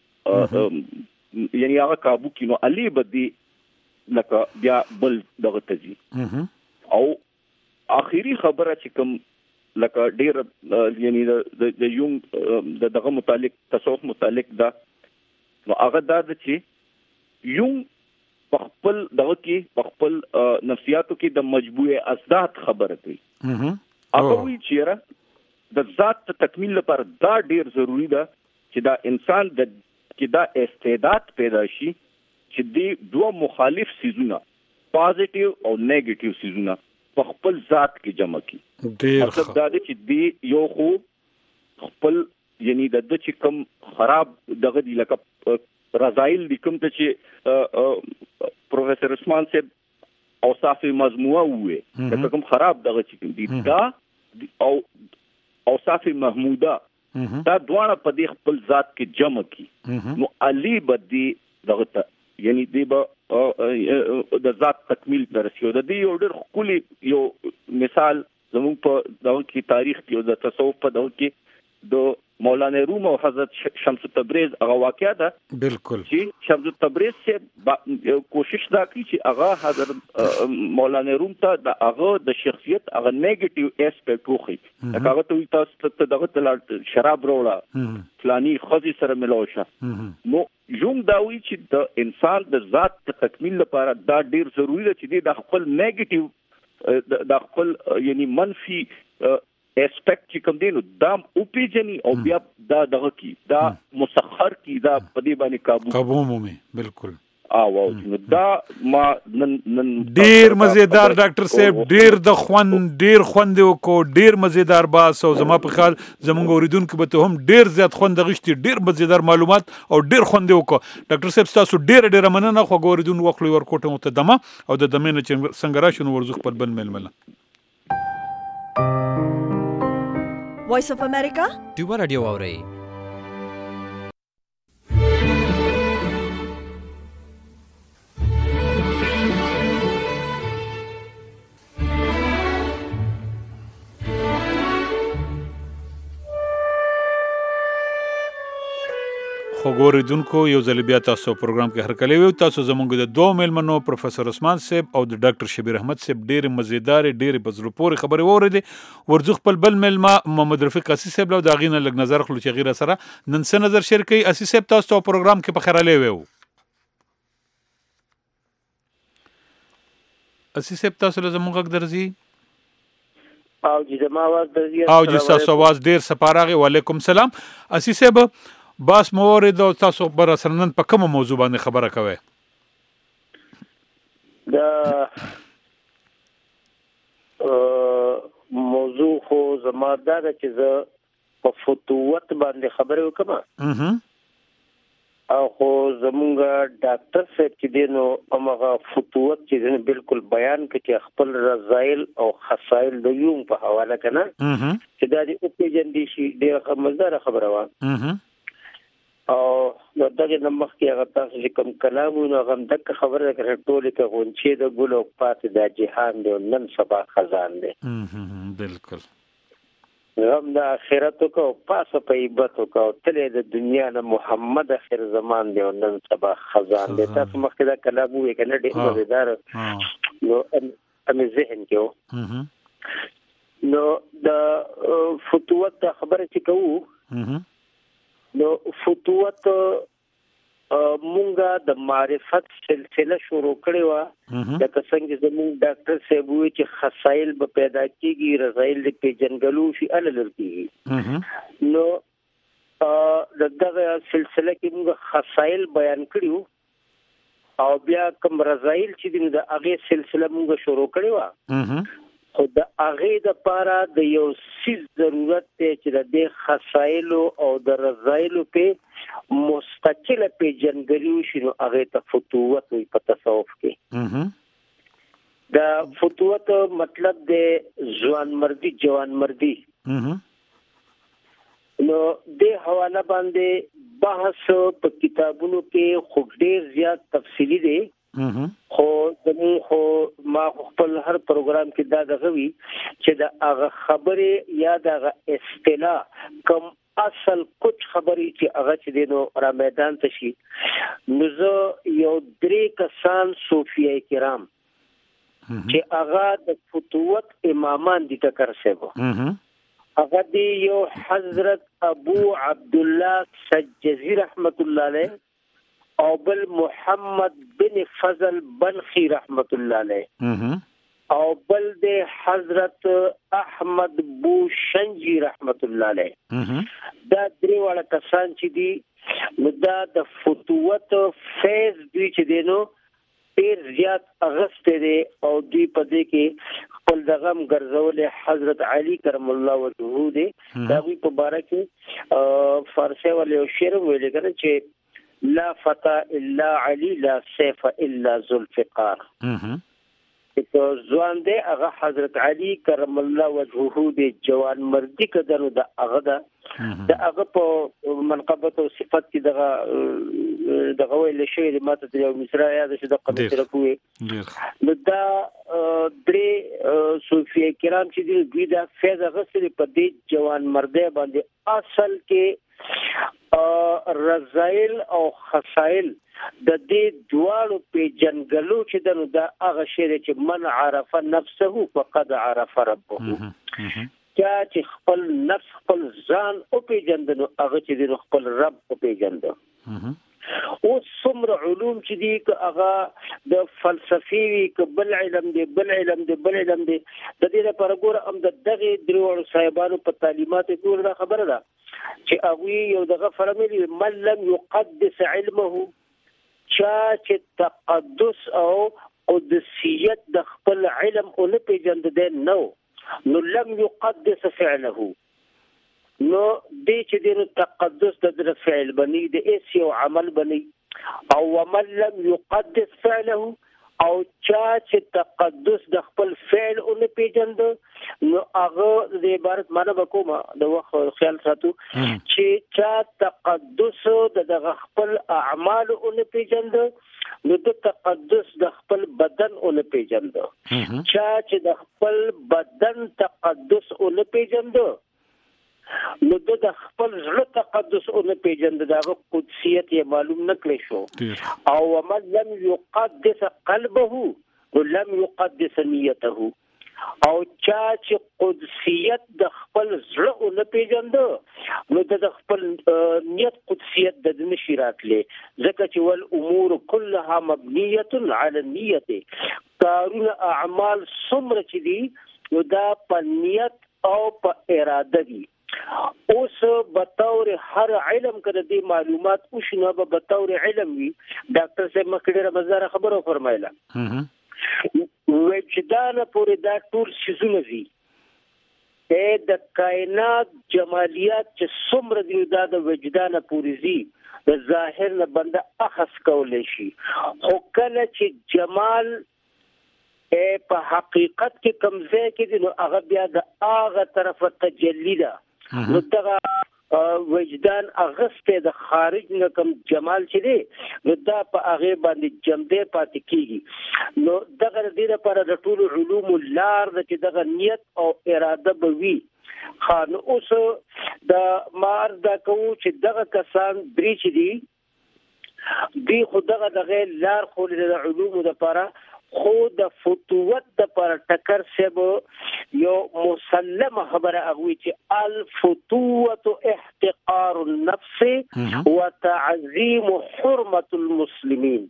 قابو یعنی هغه قابو کینو علي بدی لکه بیا بل دغه تجي او اخیری خبره چې کوم لکه ډیر یعنی د یوم دغه متعلق تصوف متعلق دا نو هغه دا چې یوم په خپل دغه کې په خپل نفسیاتو کې د مجبوعه ازداد خبره کوي هغه وی چې د ذات تکمیل لپاره دا ډیر ضروری ده چې دا انسان د کې دا استعداد پیدا شي چې د دوه مخالف سيزونه پازیټیو او نیگیټیو سيزونه په خپل ذات کې جمع کی مطلب دا دی چې دی یو خو خپل یعنی د چې کم خراب دغه دی لکه رضایل د کوم ته چې پروفیسور عثمان صاحب اوصاف مجموعه وې د کوم خراب دغه چې دی دا او اوصاف محموده دا دواړه په دې خپل ذات کې جمع کی نو علي بدی دغه یعنی دی به د ذات تکمیل ترسیو د دې یو ډېر خولي یو مثال زموږ په دغه کې تاریخ کې د تصوف په دغه کې د مولانا روم او حضرت شمس تبریز هغه واقعا ده بالکل چې شمس تبریز سے کوشش دا کی چې هغه حضرت مولانا روم ته د هغه د شخصیت هغه نیگیټیو اسپیکټ وخی هغه ته تاسو ته دغه شراب وروړه فلانی خزي سره ملوشه نو یوم دا وی چې د انسان د ذات تکمیل لپاره دا ډیر ضروری ده چې د خپل نیگیټیو د خپل یعنی منفي اسپیکټ چې کوم دی نو دا او پیجنی او بیا دا دغه کی دا مسخر کی دا پدې باندې قابو مومي بالکل او نو دا ما نن ډیر مزیدار ډاکټر صاحب ډیر خوند وکړو ډیر مزیدار باس او زما په خیال زمونږ اوریدونکو به ته هم ډیر زیات خوند غشتي ډیر مزیدار معلومات او ډیر خوند وکړو ډاکټر صاحب تاسو ډیر مننه خو اوریدون وکړو ورکوټه متدمه او د دمنه چې څنګه راشنو ورزخ په بل ململه وایس اف امریکا ډیوا رادیو اورئ خوګوریدونکو یو ځل بیا تاسو پروګرام کې هرکلی وو. تاسو زموږ د دوه میلمنو پروفیسور عثمان صاحب او د ډاکټر شبیر احمد صاحب ډېر مزیدار ډېر بزرګ پورې خبرې وریدي. ورځو خپل بل میلما محمد رفیق اسی صاحب له داغینه لګ نظر خلو چې غیره سره نن څه نظر شیر کوي. اسی صاحب تاسو ته پروګرام کې په خیراله وو. اسی صاحب تاسو له زموږ غږ درځي او چې زما आवाज درځي او چې تاسو आवाज ډیر سپارغه. وعلیکم سلام. اسی صاحب باس مورید او تاسو بر سرنن په کومه موضوع باندې خبره کوي؟ دا موضوع خو زما دا چې زه په فتوت باندې خبرې وکم او خو زمونږ ډاکټر صاحب چې دینو هغه فتوت چې دینو بالکل بیان کړي خپل رضایل او خصایل د یوم په حواله کنه چې دا دې او پیجن دي شي ډیره مزدار خبره و او دغه نمخ کې هغه تاسو چې کوم کلامونه غم دک خبره کړې ټولې کې غونچې د ګلو پات د جهان دی نن سبا خزان دی بالکل هم د آخرت کو پاسه په عبادت کو تلې د دنیا نه محمد اخر زمان دی نن سبا خزان دی. تاسو مخکې دا کلام وې کنه ډېر مزیدار نو ام ذهن کې نو د فتوت د خبره چې کوو نو فتوت مونږه د معرفت سلسله شروع کړې و د څنګه زموږ ډاکټر صاحب وی چې خصایل به پیدا کیږي رضایل د پیجنګلو شي الل کیږي نو دغه سلسله کې موږ خصایل بیان کړیو او بیا کوم رضایل چې د هغه سلسله موږ شروع کړې و خو د هغه د پاره د یو سیز ضرورت دی چې د خصایل او د رضایل په مستقله پیجنګلو شنو هغه ته فتوت وي په تصوف کې. دا فتوت مطلب د ځوان مردي جوان مردي نو د حواله باندې بحث په کتابونو کې خو ډیر زیات تفصیلی دی خو زمو ما خپل هر پروګرام کې دا دغوي چې دا هغه خبره یا دا اصطلاح کوم اصل کچھ خبرې چې هغه چې دینو را میدان ته شي نو زه یو درې کسان صوفیای کرام چې هغه د فتوت امامان دي ټکر سبو هغه دی یو حضرت ابو عبد الله سجزی رحمت الله علیه او بل محمد بن فضل بنخی رحمت الله علیه او بل د حضرت احمد بوشنجی رحمت الله علیه دا درې واړه کسان چې دي نو دا د فتوت فیض دوی چې دینو ډیر زیات اغسته دي او دوی په دې کې خپل دغم ګرځول حضرت علی کرم الله وجهه دي دا وی په باره کې فارسی ولې شعر ویل کړي چې لا فتى الا علي لا سيف الا ذوالفقار تو ځوان دی هغه حضرت علی کرم الله وجهه دی جوان مردی کدنو د هغه په منقبت او صفات کې دغه ویل شوی د ماته د یو مصرا یاد شي د قبطه رکوي نو دا درې صوفیه کرام چې دوی دا فیض غسل په دې جوان مرده باندې اصل کې رضایل او خصایل د دې دواړو په جنګلو چې دنو دا هغه شی چې من عرف نفسه فقد عرف ربه چې خپل نفس خپل ځان او په جندنو هغه چې د خپل رب او په جندو او څومره علوم چې دي هغه د فلسفي بل علم دی د دې لپاره ګوره هم دغه دروړو صاحبانو په تعلیمات ټول دا خبره ده چې هغه یو دغه فرمایي من لم يقدس علمه چې تقدس او قدسیت د خپل علم او نه پیژندل نو لم يقدس فعله نو دې چې د تقدس د فعل بني د اس یو عمل بني او ومن لم يقدس فعله او چې تقدس د خپل فعل او نه پیژند نو هغه د عبارت معنی وکوم د وخت خیال ساتو چې تقدس د خپل اعمال او نه پیژند نو د تقدس د خپل بدن او نه پیژند چې د خپل بدن تقدس او نه پیژند نو د خپل زړه تقدس او نه پیژند دغه قدسیت یې معلوم نکړي شو او ومن لم يقدس قلبه ولم يقدس نيته او چا چې قدسیت د خپل زړه او نه پیژند نو د خپل نیت قدسیت د نشي راتلې ځکه چې ول امور كلها مبنيه على النيه کارونه اعمال څومره چې دي نو دا په نیت او په اراده دي. اوس بطور هر علم کړه دي معلومات او شنو به بطور علم وي. ډاکټر صاحب مخکې مزار خبرو فرمایله وجدان پورې دا ټول شیزونه دي د کائنات جمالیات چې څومره دي دا د وجدان پورې دي د ظاهر نه بنده اخص کولای شي خو کله چې جمال په حقیقت کې کمزه کې دي نو هغه بیا د هغه طرفه تجلی ده نو دغه وجدان اغسته د خارج نه کم جمال چې دی نو دا په هغه باندې جمدې پاتې کیږي نو دغه د دې لپاره د ټول علوم لار د چې دغه نیت او اراده به وي خان اوس د مار د کوم چې دغه کسان درې چې دي خدغه دغه لار خو د علوم لپاره خو د فتوت د پر ټکر سب یو مسلم خبره اغوي چې الفتوت احتقار النفس وتعظيم حرمه المسلمين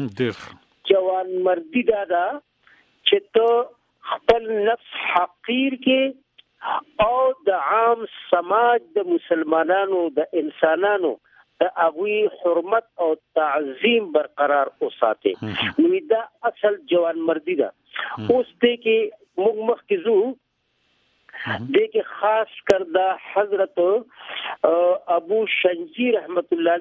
جوان مردی دا چې ته خپل نفس حقیر کې او د عام سماج د مسلمانانو د انسانانو اغوی حرمت او تعظیم برقرار اوساته نو دا اصل جوان مردی دا اوس دې کې مخ کې زو دې کې خاص کردا حضرت ابو شنجی رحمت الله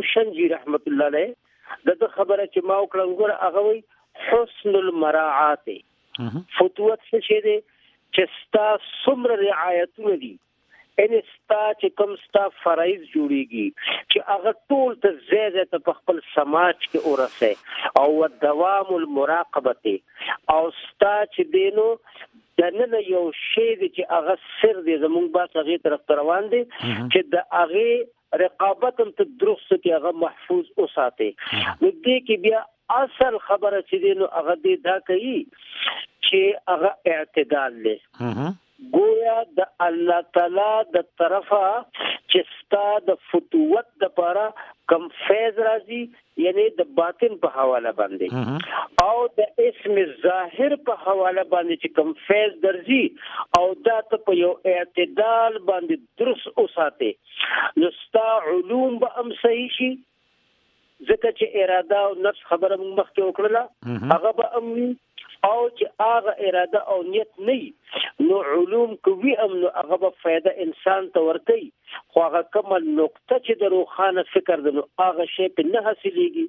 علیه دغه خبره چې ما وکړم ګور هغه وی حسن المراعات فتوت څه شه دي چې ستا څومره رعایتونه دي ان ستا چې کوم ستا فرایض جوړیږي چې هغه ټول ته زیاده په خپل سماج کې اورسه او دوام المراقبه او ستا چې دینو دنه یو شی چې هغه سر دې زمونږ با هغه طرف روان دي چې د هغه رقابت ته درست کې هغه محفوظ اوساته نو دې کې بیا اصل خبره چې دینو هغه دې دا کوي چې هغه اعتدال له گویا د الله تعالی د طرفه چې ستا د فتوت د لپاره کم فیض راځي یعنی د باطن په حواله باندې او د اسم ظاهر په حواله باندې چې کم فیض درځي او دا ته په یو اعتدال باندې درست اوساته نو ستا علوم به هم صحیح شي ځکه چې اراده او نفس خبره مخکې وکړه هغه به هم او چې هغه اراده او نیت نه نو علوم کوي نو هغه به فائدہ انسان ته ورکي خو هغه کوم نقطه چې د روخانه فکر د نو هغه شی په نه حاصلېږي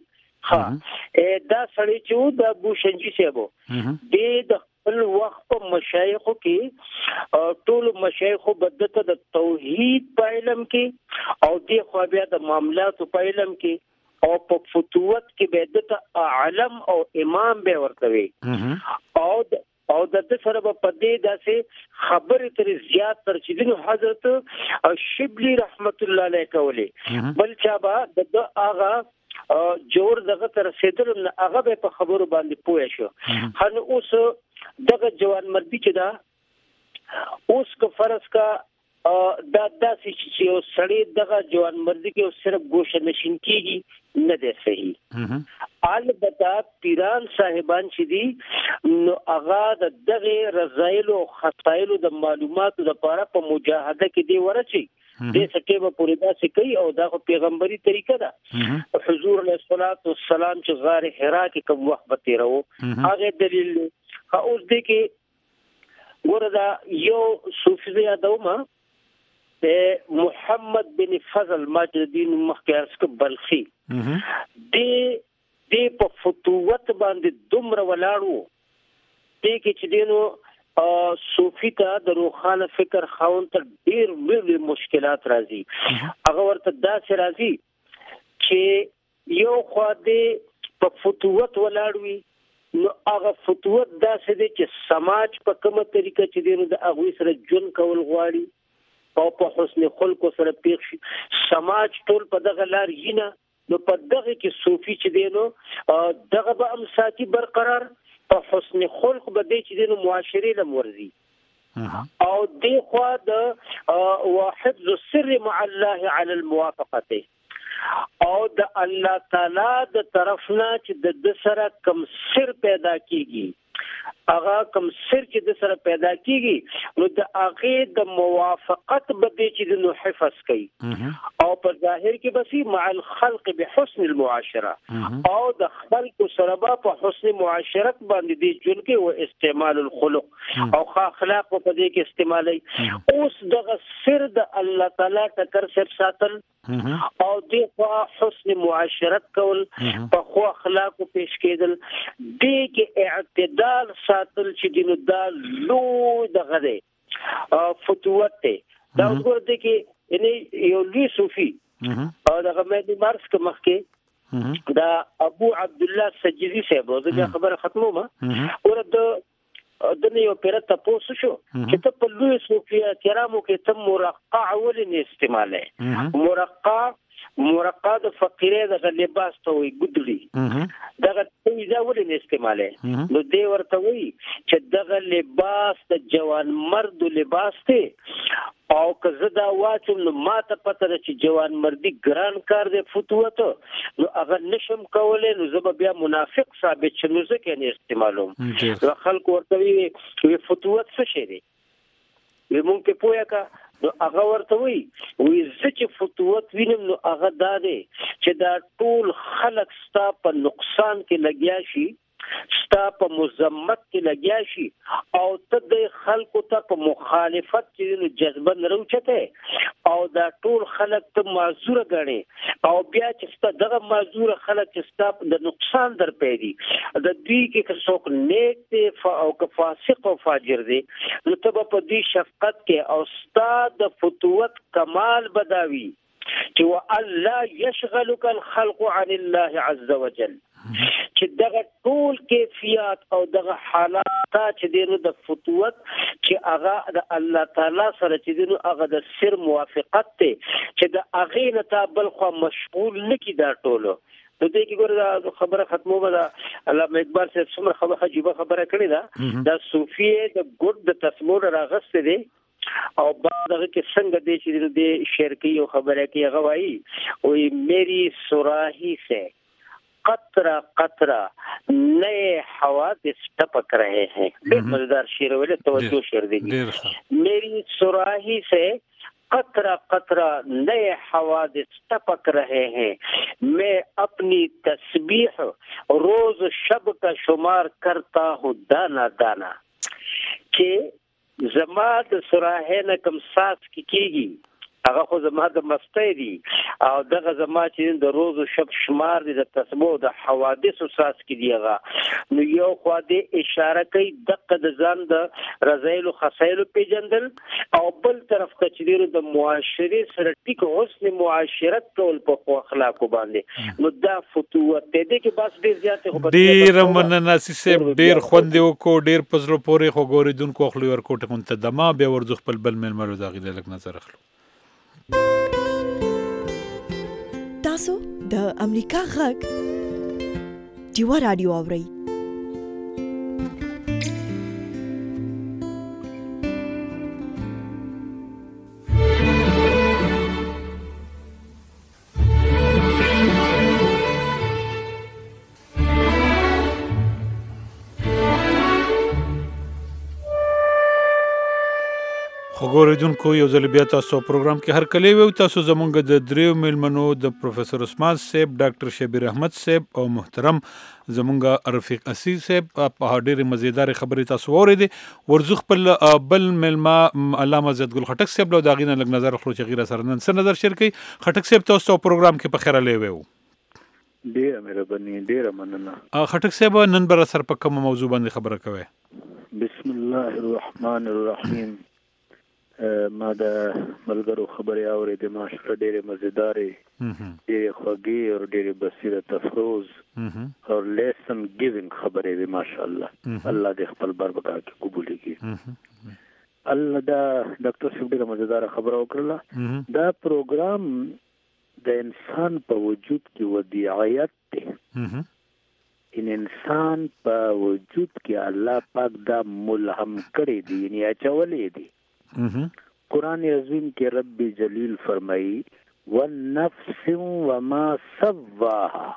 دا سړی چې د ابو شنجی صاحب د خپل وخت په مشایخو کې ټول مشایخو بدته د توحید په علم کې او د خو بیا د معاملات په علم کې او په فتوت کې به د عالم او امام به ورتوي او د سره په دې داسې خبره تر زیات تر چې دین حضرت شبلی رحمت الله علیه کوله بل چا به د اغا جوړ دغه تر رسیدل هغه به په خبرو باندې پوه شو خن اوس دغه جوان مردی چې دا اوس کو فرض کا دا داسې چې یو سړی دغه جوان مردی کې صرف ګوشه نشین کیږي نه دی صحیح البته پیران صاحبان چې دي نو هغه دغه رضایل او خصایل د معلوماتو لپاره په مجاهده کې دی ورچی دې سکه په پوری داسې کوي او دا پیغمبري طریقه ده حضور علیه الصلاۃ والسلام چې غار حرا کې کوم وخت به تیرو هغه دلیل اوس دې کې وردا یو صوفي یادوما محمد بن فضل ماجدین مخکارسک بلخی دی په فتوت باندې دومره ولاړو دی کې چې دینو صوفي ته د روخانه فکر خاون ته ډیر لوی مشکلات راځي هغه ورته داسې راځي چې یو خو دې په فتوت ولاړوي نو هغه فتوت داسې دی چې سماج په کومه طریقه چې دینو د هغه سره جون کول غواړي او په حسن خلق سره پیښ شي سماج ټول په دغه لار یینه نو په دغه کې صوفي چې دی نو دغه به هم ساتي برقرار په حسن خلق به دی چې دی نو معاشري لم ورزي او دی خوا د وحفظ السر مع الله على الموافقه او د الله تعالی د طرفنا چې د سره کم سر پیدا کیږي هغه کوم سر چې د سره پیدا کیږي نو د هغه د موافقت به چې د نو حفظ کوي او په ظاهر کې بسي مع الخلق بحسن المعاشره او د خلق سره په حسن معاشرت باندې دي چې او استعمال الخلق او اخلاق په دې کې استعمالي اوس د سر د الله تعالی ټکر سر ساتل او د حسن معاشرت کول په خو اخلاق پیش کېدل دې کې اعتدال ساتل چې دینو دا لو دغه دی فتوت دی دا وګورئ کې یعنی یو لوی صوفي او دغه مې مارس کې مخکې دا ابو عبد الله سجدي صاحب دا خبره ختمه ورته دنه یو پیرته تاسو شو چې ته په لوی صوفي کرامو کې تم مرقع ولې استعماله مرقع د فقیره د لباس ته وي ګډلی دغه پیدا ولې استعماله نو دی ورته وي چې دغه لباس د جوان مرد لباس ته او که زدا واچم نو ماته پته چې جوان مردي ګران کار دی فتوت نو هغه نشم کولای نو زه بیا منافق ثابت شم نو ځکه نه استعمالوم نو خلک ورته وي فتوت څه شي دی مونږ په پوهه کا نو هغه ورته وي چې فتوت وینم نو هغه دا دی چې دا ټول خلک ستا په نقصان کې لګیا شي ستا په مذمت کې لګیا شي او ته د خلکو ته په مخالفت کې جذبه نروچته او دا ټول خلک ته معذور غني او بیا چې ستا دغه معذور خلک چې ستا د نقصان در پیدي د دوی کې څوک نیک دی او که فاسق او فاجر دی نو ته په دې شفقت کې او ستا د فتوت کمال بداوي چې والله يشغلك الخلق عن الله عز وجل چې دغه ټول کیفیت او دغه حالات چې دینو د فتوت چې هغه د الله تعالی سره چې دینو هغه د سر موافقت ته چې د هغه نه تابل خو مشغول نکي دا ټولو نو دې کې ګوره خبره ختمه ولا علامه اقبال صاحب څومره خبره عجیبه خبره کړې ده د صوفیه د ګډ د تصور راغسته دي او بعدغه کې څنګه دې چې د شرکی او خبره کې غوايي او میری سراحی سے قطرہ قطرہ نئے حوادث ٹپک رہے ہیں بے مزیدار شعر ویلے توجہ شعر دیجیے میری سراحی سے قطرہ قطرہ نئے حوادث ٹپک رہے ہیں میں اپنی تسبیح روز شب کا شمار کرتا ہوں دانا دانا کہ زماد سراحے نے کم ساس کیږي هغه خو زما د مستی دي او دغه زما چې د روز او شب شمار دي د تسبیح د حوادث او ساس کې دی هغه نو یو خو دې اشاره کوي دغه د ځان د رضایل او خسایل پیجندل او بل طرف ته چې د معاشري سره ټیک حسن معاشرت کول په اخلاقو باندې نو دا فتوت دې کې بس ډیر زیات خو ډیر مننه سیسه ډیر خوند کو ډیر پزلو پورې خو ګوریدونکو خپل ورکوټه مونته دما به ورځ خپل بل ملمرو داغله لک نظر اخلو تاسو د امریکا غږ ډیوا رادیو اورئ خبرېدونکو یو ځل بیا تاسو پروګرام کې هر کله وي تاسو زمونږ د دریو ملمنو د پروفیسور عثمان صاحب ډاکټر شبیر احمد صاحب او محترم زمونږ رفیق اسی صاحب په ډېرې مزیدار خبرې تاسو اورېدې ورزو خپل بل ملما علامه عزت ګل خټک صاحب له داغینه لګ نظر خلو چې غیر سره نن سره نظر شیر کوي خټک صاحب تاسو پروګرام کې په خیره لوي ډیره مهرباني ډیره مننه خټک صاحب نن بر سر په کوم موضوع باندې خبره کوي بسم الله الرحمن الرحیم ما د ملګرو خبرې اورېدې ماشاءالله ډېرې مزیدارې ډېرې خوږې او ډېرې بصیرت افروز او لیسن ګیوینګ خبرې وې ماشاءالله الله دې خپل بار بکا کې قبول کړي الله دا ډاکټر صاحب ډیره مزیدار خبره وکړه. دا پروګرام د انسان په وجود کې ودیعیت دی. ان انسان په وجود کې الله پاک دا ملهم کړی دی، یعنی اچولې دی. قرآن عظیم کې رب جلیل فرمایي والنفس وما سواها.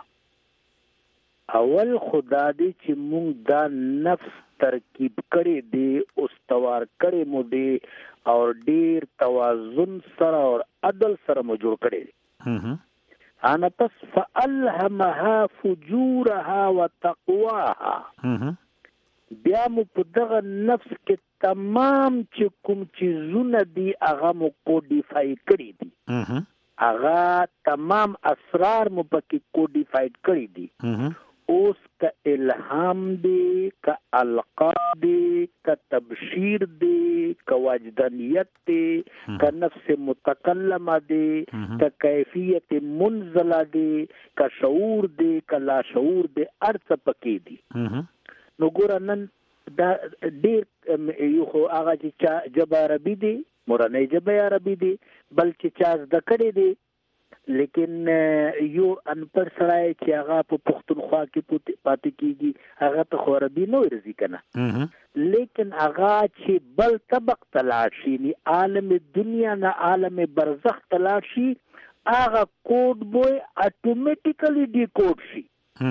اول خدا دی چې مونږ دا نفس ترکیب کړی دی، استوار کړی مو دی، او ډیر توازن سره او عدل سره مو جوړ کړی دی. انا پس فالهمها فجورها وتقواها. بیا مو په دغه نفس کې تمام چې کوم چیزونه دي هغه مو کوډیفای کړی دي، هغه تمام اسرار مو پکې کوډیفاید کړی دي. اوس کا الهام دی، کا القاب دی، کا تبشیر دی، کا وجدانیت دی، کا نفس متکلمه دی، کا کیفیت منزله دی، کا شعور دی، کا لا شعور دی، ارڅ پکې دی. نو ګور نن دا ډیر یو خو هغه چې جبه عربي دی، مورنۍ جبه عربي دی، بل چې چا زده کړی دی، لیکن یو انپړ سړی چې هغه په پښتونخوا کې پاتې کیږي هغه ته خو عربي نه ورځي کنه، لیکن هغه چې بل طبق تلاړ شي، نی عالم دنیا نه عالم برزخ تلاړ شي، هغه کوډ بوی اتوماتیکلی ډیکوډ شي.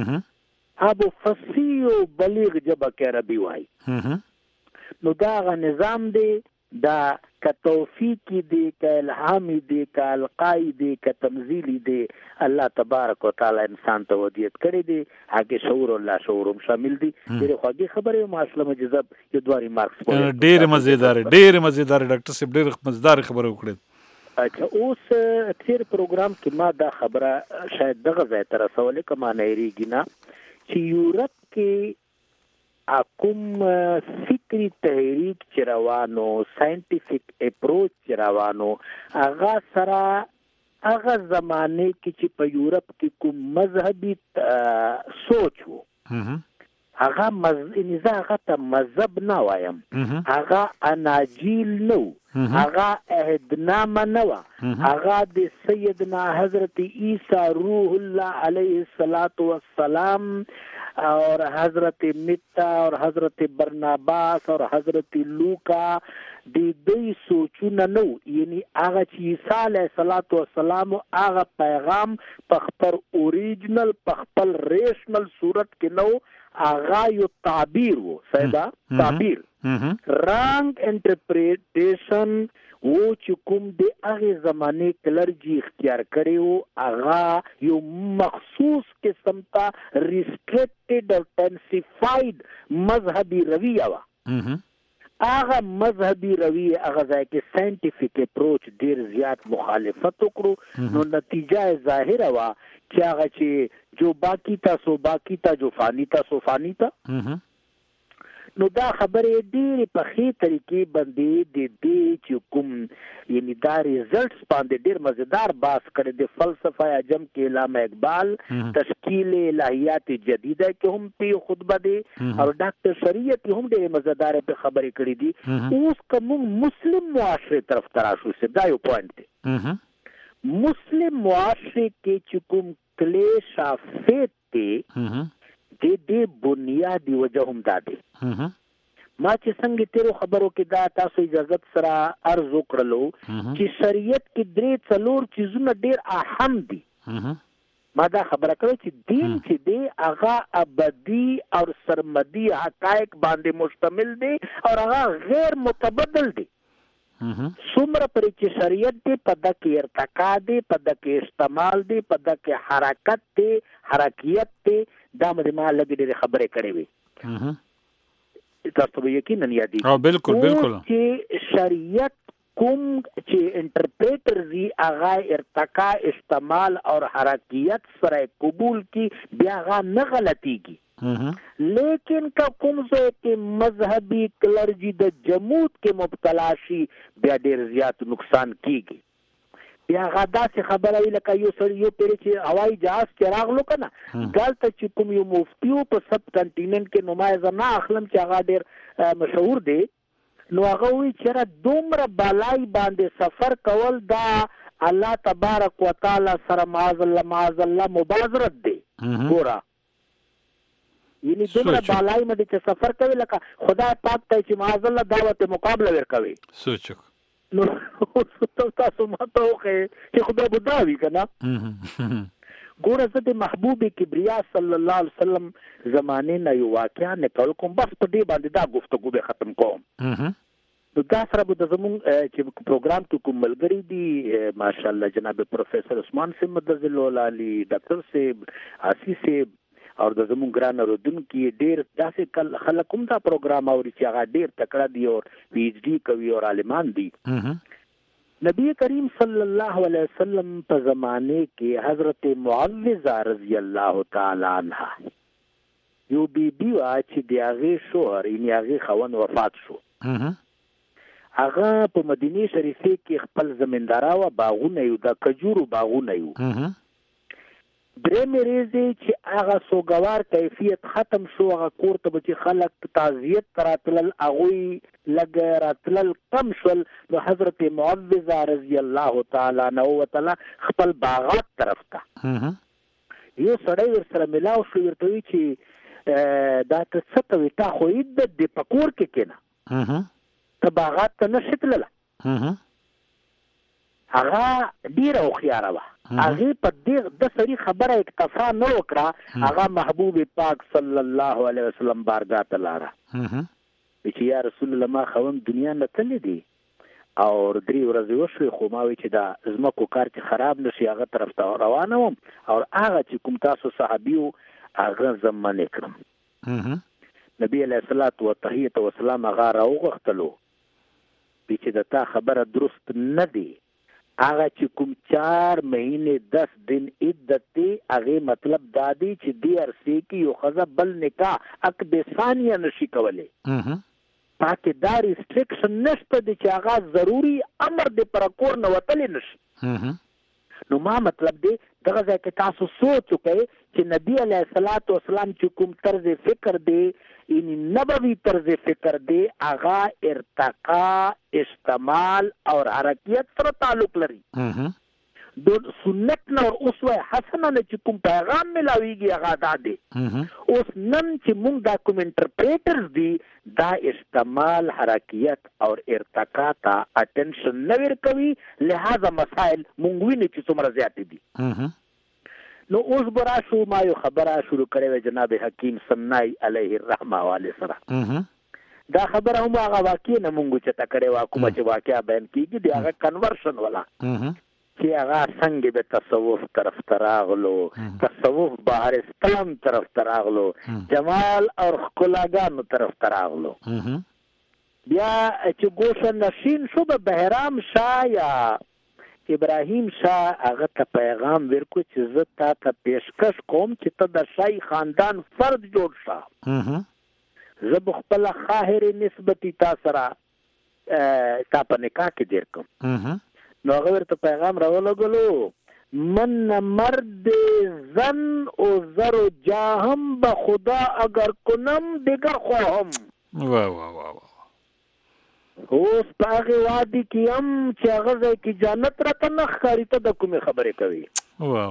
ابو فصیح و بلیغ جبه کې عربي وای. نو دا هغه نظام دی، دا که توفیقی دی، که الهامی دی، که القائی دی، که تمزیلی دی، الله تبارک و تعالی انسان ته ودیت کړی دی، هغه شعور او لا شعور هم شامل دي. ډېر خوږی خبره ما اسلام جذب یو دواري مارکس ډېر مزیدار ډاکټر صاحب ډېر مزیدار خبره وکړه. اچھا اوس تیر پروګرام کې ما دا خبره شاید دغه ځای ته رسولې که ما نه هېرېږي نه، چې یورپ کې کوم فکری تحریک چې روانو، ساینټیفیک اپروچ چې روانو، هغه سره هغه زمانه کې چې په یورپ کې کوم مذهبي سوچ وو، هغه هغه ته مذهب نه وایم، هغه اناجیل نو، هغه عهدنامه نه وه، هغه د سیدنا حضرت عیسی روح الله علیه الصلاة والسلام اور حضرت متا اور حضرت برناباس اور حضرت لوکا دی سوچونه نو، یعنی هغه چې عیسی علیه الصلاة والسلام هغه پیغام په خپل اوریجنل په خپل ریشنل صورت کې نو، هغه یو تعبیر وو، سیدا تعبیر، رانګ انټرپریټیشن وو چې کوم د هغه زمانه کلرجی اختیار کړی وو، هغه یو مخصوص قسم ته ریسټریکټډ او ټنسیفاید مذهبي رویه وه. هغه مذهبي رویه هغه ځای کې ساینټیفیک اپروچ ډیر زیات مخالفت وکړو، نو نتیجه ظاهره وه چې هغه چې جو باقی تا سو باقی تا، جو فانی تا سو فانی تا. نو دا خبرې ډېرې په ښې طریقې باندې د دې چې کوم یعنی دا ریزلټس باندې ډېر مزیدار بحث کړی د فلسفه عجم کې علامه اقبال، تشکیل الهیات جدیده کې هم په خطبه دی، او ډاکټر شریعت هم ډېرې مزیدار په خبرې کړې دي. اوس که موږ مسلم معاشرې طرف ته راشو، دا یو پوینټ دی. مسلم معاشرې کې چې کوم کلیش افیت دی، د دې بنیادی وجه هم دا دی. ما چې څنګه تیرو خبرو کې دا تاسو اجازه سره عرض وکړلو چې شریعت کې 3-4 چیزونه ډیر اهم دي. ما دا خبره کړې چې دین چې دی هغه ابدي او سرمدي حقایق باندې مشتمل دی او هغه غیر متبدل دی. څومره پرې چې شریعت دی، په ده کې ارتقا دی، په ده کې استعمال دی، په ده کې حرکت دی، حرکیت دی. دا مې ما لږ ډېرې خبرې کړې وي، تاسو به یقینا یادېږي. بالکل چې شریعت کوم چې انټرپریټر دی هغه ارتقا، استعمال اور حرکیت سره قبول کی، بیا هغه نه غلطیږي. لیکن کا کوم ځای کې مذهبي کلرجی د جمود کې مبتلا شي، بیا ډېر زیات نقصان کیږي. بیا هغه داسې خبره وي لکه یو سړی یو پیرې چې هوایي جهاز کې راغلو که نه، دلته چې کوم یو مفتي په سب کنټیننټ کې نمایزه نه اخلم چې هغه ډېر مشهور دی، نو هغه وی چې دومره بالای باندې سفر کول دا الله تبارک وتعالى سره معاذ الله مبازرت دی ګوره یعنی دومره بالای باندې چې سفر کوي لکه خدای پاک ته چې معاذ الله دعوت مقابله ورکوي سوچ نو تاسو ماته وکړئ چې خدای بداوي کنه ګوره زه د محبوب کبریا صلی الله علیه وسلم زمانه نه یو واقعا نقل کوم بس په دې باندې دا گفتگو به ختم کوم نو دا سره به د زمون چې پروګرام کې کوم ملګری دي ماشاءالله جناب پروفیسر عثمان سیم مدذل العالی ډاکټر صاحب آسی صاحب او د زمون ګران رودونکو ډیر داسې خلک هم دا پروګرام اوري چې هغه ډیر تکړه دي او پی ایچ ډی کوي او عالمان دي نبی کریم صلی الله علیه وسلم په زمانه کې حضرت معوذہ رضی الله تعالی عنها یو بیبي وا چې د هغه شوهر یې هغه خوند وفات شو هغه په مدینه شریفه کې خپل زمیندارا او باغونه یو د کجورو باغونه یو درې مریضي چې هغه سوګوار کیفیت ختم شو هغه کور ته چې خلک تعزیت تراتل اغوی لګ راتل کم شول نو حضرت معوذہ رضی الله تعالی عنہ وتعالى خپل باغات طرف ته یو سړی ورسره ملاو شو ورته چې دا ته څه ته تا خو دې د پکور کې کېنه ته باغات ته نشتلله هغه ډیره خياره وه هغه په دې د سړي خبره اکتفا نه وکړه هغه محبوب پاک صلی الله علیه وسلم بارګاه ته لاړه چې یا رسول الله ما خوند دنیا نه تللی دي او 3 ورځې وشوي خو ما وی چې دا زمکو کار چې خراب نشي هغه طرف ته روانه وم او هغه چې کوم تاسو صحابیو هغه زمن کړم نبی علیہ الصلوۃ والسلام هغه راوغختلو چې دا تا خبره درست نه دی هغه چې کوم 4 مهینه 10 دن عدت دی هغه مطلب دا دی چې دی ارسی کې یو خزه بل نکاح اک به ثانیه نشي کولای پاکه دا ریسټریکشن نشته دی چې هغه ضروری امر دی پر کور نه وتل نشي نو ما مطلب دی دغه ځکه چې تاسو سوچ وکړئ چې نبی علیہ الصلوۃ والسلام چې کوم طرز فکر دی یعنی نبوی طرز فکر دی آغا ارتقا اشتمال اور حرکیت سره تعلق لري دو سنت نه او اسوه حسنه نه چې کوم پیغام ملاویږي هغه دا دی اوس نن چې موږ دا کوم انټرپریټرز دي دا اشتمال حرکیت اور ارتقا ته اټینشن نه ورکوي لہذا مسائل موږ ویني چې څومره زیات دي نو اوس برا شو ما یو خبره شروع کړې جناب حکیم سنائی علیه الرحمه والے سره دا خبره هم هغه واقع نه مونږ چې تکړه واکوم چې واقعا بیان کیږي دی هغه کنورشن ولا چې هغه څنګه به تصوف طرف تراغلو تصوف بهارستان طرف تراغلو جمال اور خلاګانو طرف تراغلو بیا چې ګوشه نشین شو به بهرام شاه یا ابراهیم شاه هغه ته پیغام ورکو چې زه تا ته پیشکش کوم چې ته د شاهي خاندان فرد جوړ شه زه بخپل خاهر نسبتی تا سره تا په نکاح کې دیر کوم نو هغه ورته پیغام راولګلو من مرد زن او زر جاهم به خدا اگر کنم دیگر خواهم واه واه واه اوس پاغه وادي کې هم چې هغه ځای کې جنت راته نه ښکاري ته د کومې خبرې کوي واه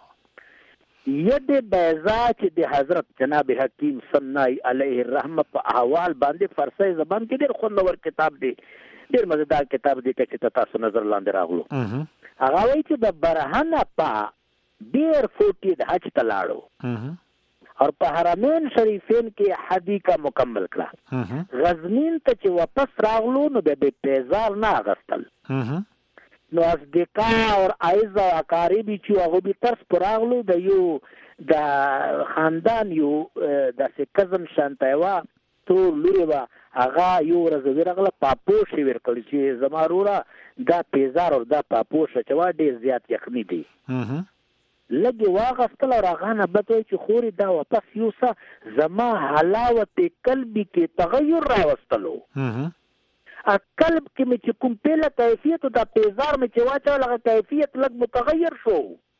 واه ید بیضا چې د حضرت جناب حکیم سنائی علیه الرحمه په احوال باندې فارسی زبان کې ډېر خوندور کتاب دی ډېر مزیدار کتاب دی چې تاسو نظر لاندې راغلو هغه وایي چې د برهنه په ډېر فوټي د حج ته لاړو اور په حرمین شریفین کې حدی کا مکمل کړه غزنین ته چې واپس راغلو نو به پیزار نه غستل نو اصدقا اور عائز او اقاربی چې هغه به ترس پراغلو د یو د خاندان یو د سکزن شانتایوا تو لوري وا هغه یو ورځ ورغله پاپوش ورکړي چې زمارورا دا پیزار اور دا پاپوش چې وا ډیر زیات یخنی دی لګي واغستل او راغانه بتوي چې خوري دا واپس یوسه زما حلاوت قلبي کې تغیر راوستلو قلب کې مې چې کوم پیله کیفیت دا پیزار مې چې واچو لغه کیفیت لګ متغیر شو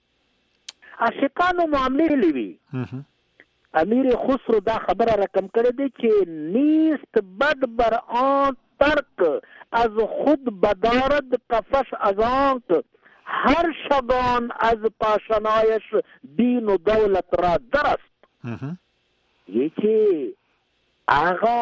عاشقانو معاملې لوي امیر خسرو دا خبره رقم کړی دی چې نیست بد بر آن ترک از خود بدارد کفش از آنک هر شبان از پاشنایش دین و دولت را درست. یه چې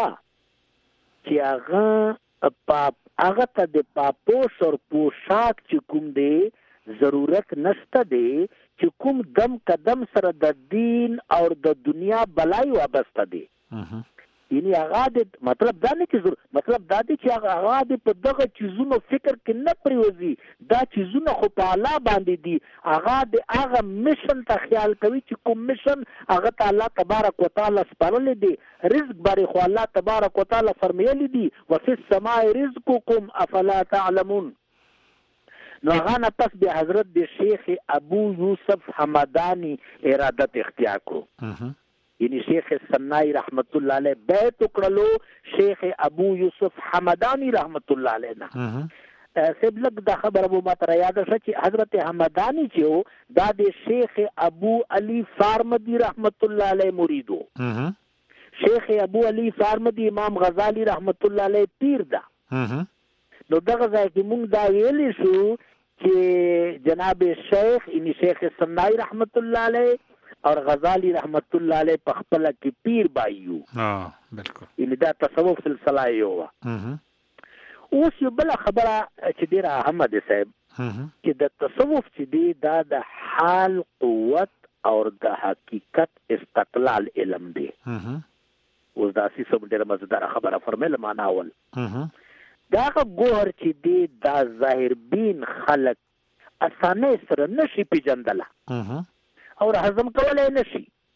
هغه ته د پاپوش او پوشاک چې کوم دی ضرورت نشته دی چې کوم دم قدم سره د دین او د دنیا بلای وابسته دی. یعنی هغه د مطلب دا نه چې مطلب دا دی چې هغه د په دغه چیزونو فکر کې نه پریوزي، دا چیزونه خو په الله باندې دي. هغه د هغه میشن ته خیال کوي چې کوم میشن هغه ته الله تبارک وتعالى سپارلی دی. رزق بری خو الله تبارک وتعالى فرمیلی دی وفي السماء رزقكم افلا تعلمون. نو هغه نه پس به حضرت د شیخ ابو یوسف حمدانی ارادت اختیار کړو. یعنی شیخ سنائی رحمت الله علیه بیت وکړلو شیخ ابو یوسف حمدانی رحمت الله علیه نه سب لګ د خبره مو ماته یاد شوه چې حضرت حمدانی چې دا د شیخ ابو علی فارمدی رحمت الله علیه مریدو. شیخ ابو علی فارمدی امام غزالی رحمت الله علیه پیر دا. نو دغه ځای کې مونږ دا ویلی شو چې جناب شیخ یعنی شیخ سنائی رحمت الله علیه اور غزالی رحمت الله علیه په خپل کې پیر بایو. بالکل. یعنی دا تصوف سلسله یو. اوس یو بل خبره چې ډیره اهمه ده صاحب چې د تصوف چې دی دا د حال قوت او د حقیقت استقلال علم دی. اوس دا سیسه ډیره مزدار خبره فرمایله معنا اول دا ګوهر چې دی دا ظاهر بین خلق اسانه سره نشي پیژندله اور هضم کولای نشي.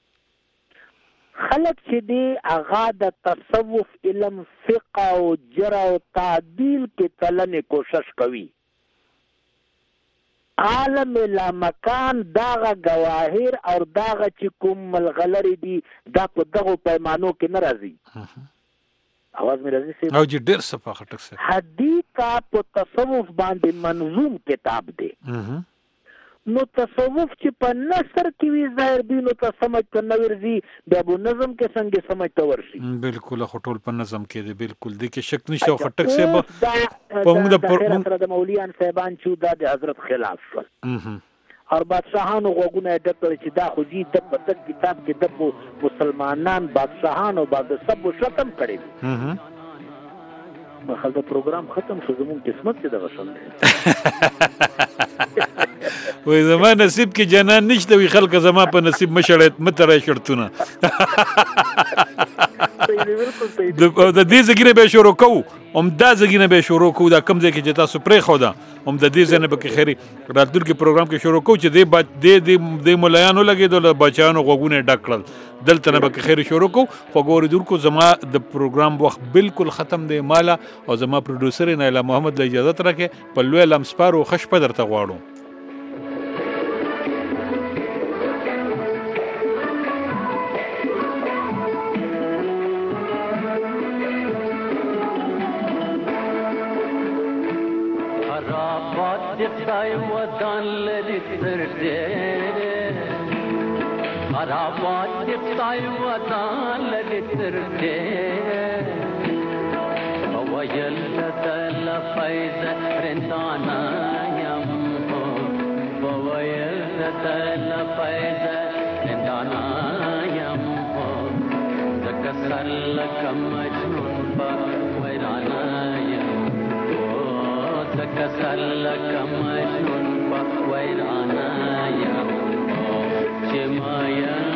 خلق چې دی هغه د تصوف علم فقه او جرح او تعدیل کې تلنې کوشش کوي. عالم لا مکان داغه گواهر او داغه چې کوم ملغلری دی دا په دغه پیمانو کې نه راځي. اواز مې راځي سي او چې ډېر صفه خټک سي حدیث په تصوف باندې منظوم کتاب دی. نو تصوف چې په نثر کې وی ظاهر دی نو ته سمجھ ته نه ورځي د ابو نظم کې څنګه سمجھ ته ورشي. بالکل خټول په نظم کې دی بالکل د کې شک نشته. خټک صاحب په موږ د مولیان صاحبان چې دا د حضرت خلاف شول اور بادشاہانو غوګونه د پر چې دا خو دې د په کتاب کې د مسلمانان بادشاہانو باندې سب شتم کړي. مخال دا پروگرام ختم شو زمون قسمت کې دغه شول وای زما نصیب کې جنان نشته وی خلک زما په نصیب مشړت متره شرطونه د دې زګینه به شروع کوو دا زګینه به شروع کوو دا کم ځای کې چې تاسو پرې خو دا د دې ځنه به کې خیری راتلونکي پروګرام کې شروع کوو چې د مولایانو لګیدل بچانو غوګونه ډکړل دلته نه به کې خیری شروع کوو. خو ګوریدونکو زما د پروګرام وخت بالکل ختم دی مالا او زما پروډوسر نایلا محمد له اجازه ترکه په لوی لمسپارو خش په درته غواړو. خرابات خدای وطن لتر دې وویل تل فیض رندانا یم وویل تل فیض رندانا یم ذکر کم مجنون با ویرانا یم ذکر کم مجنون با ویرانا یم جمایا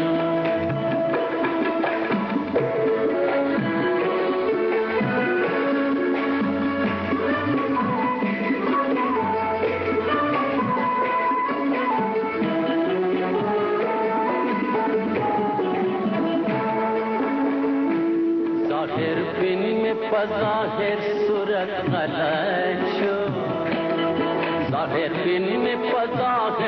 ظاهر بن میں بظاہر صورت غلط شو ظاہر بن میں بظاہر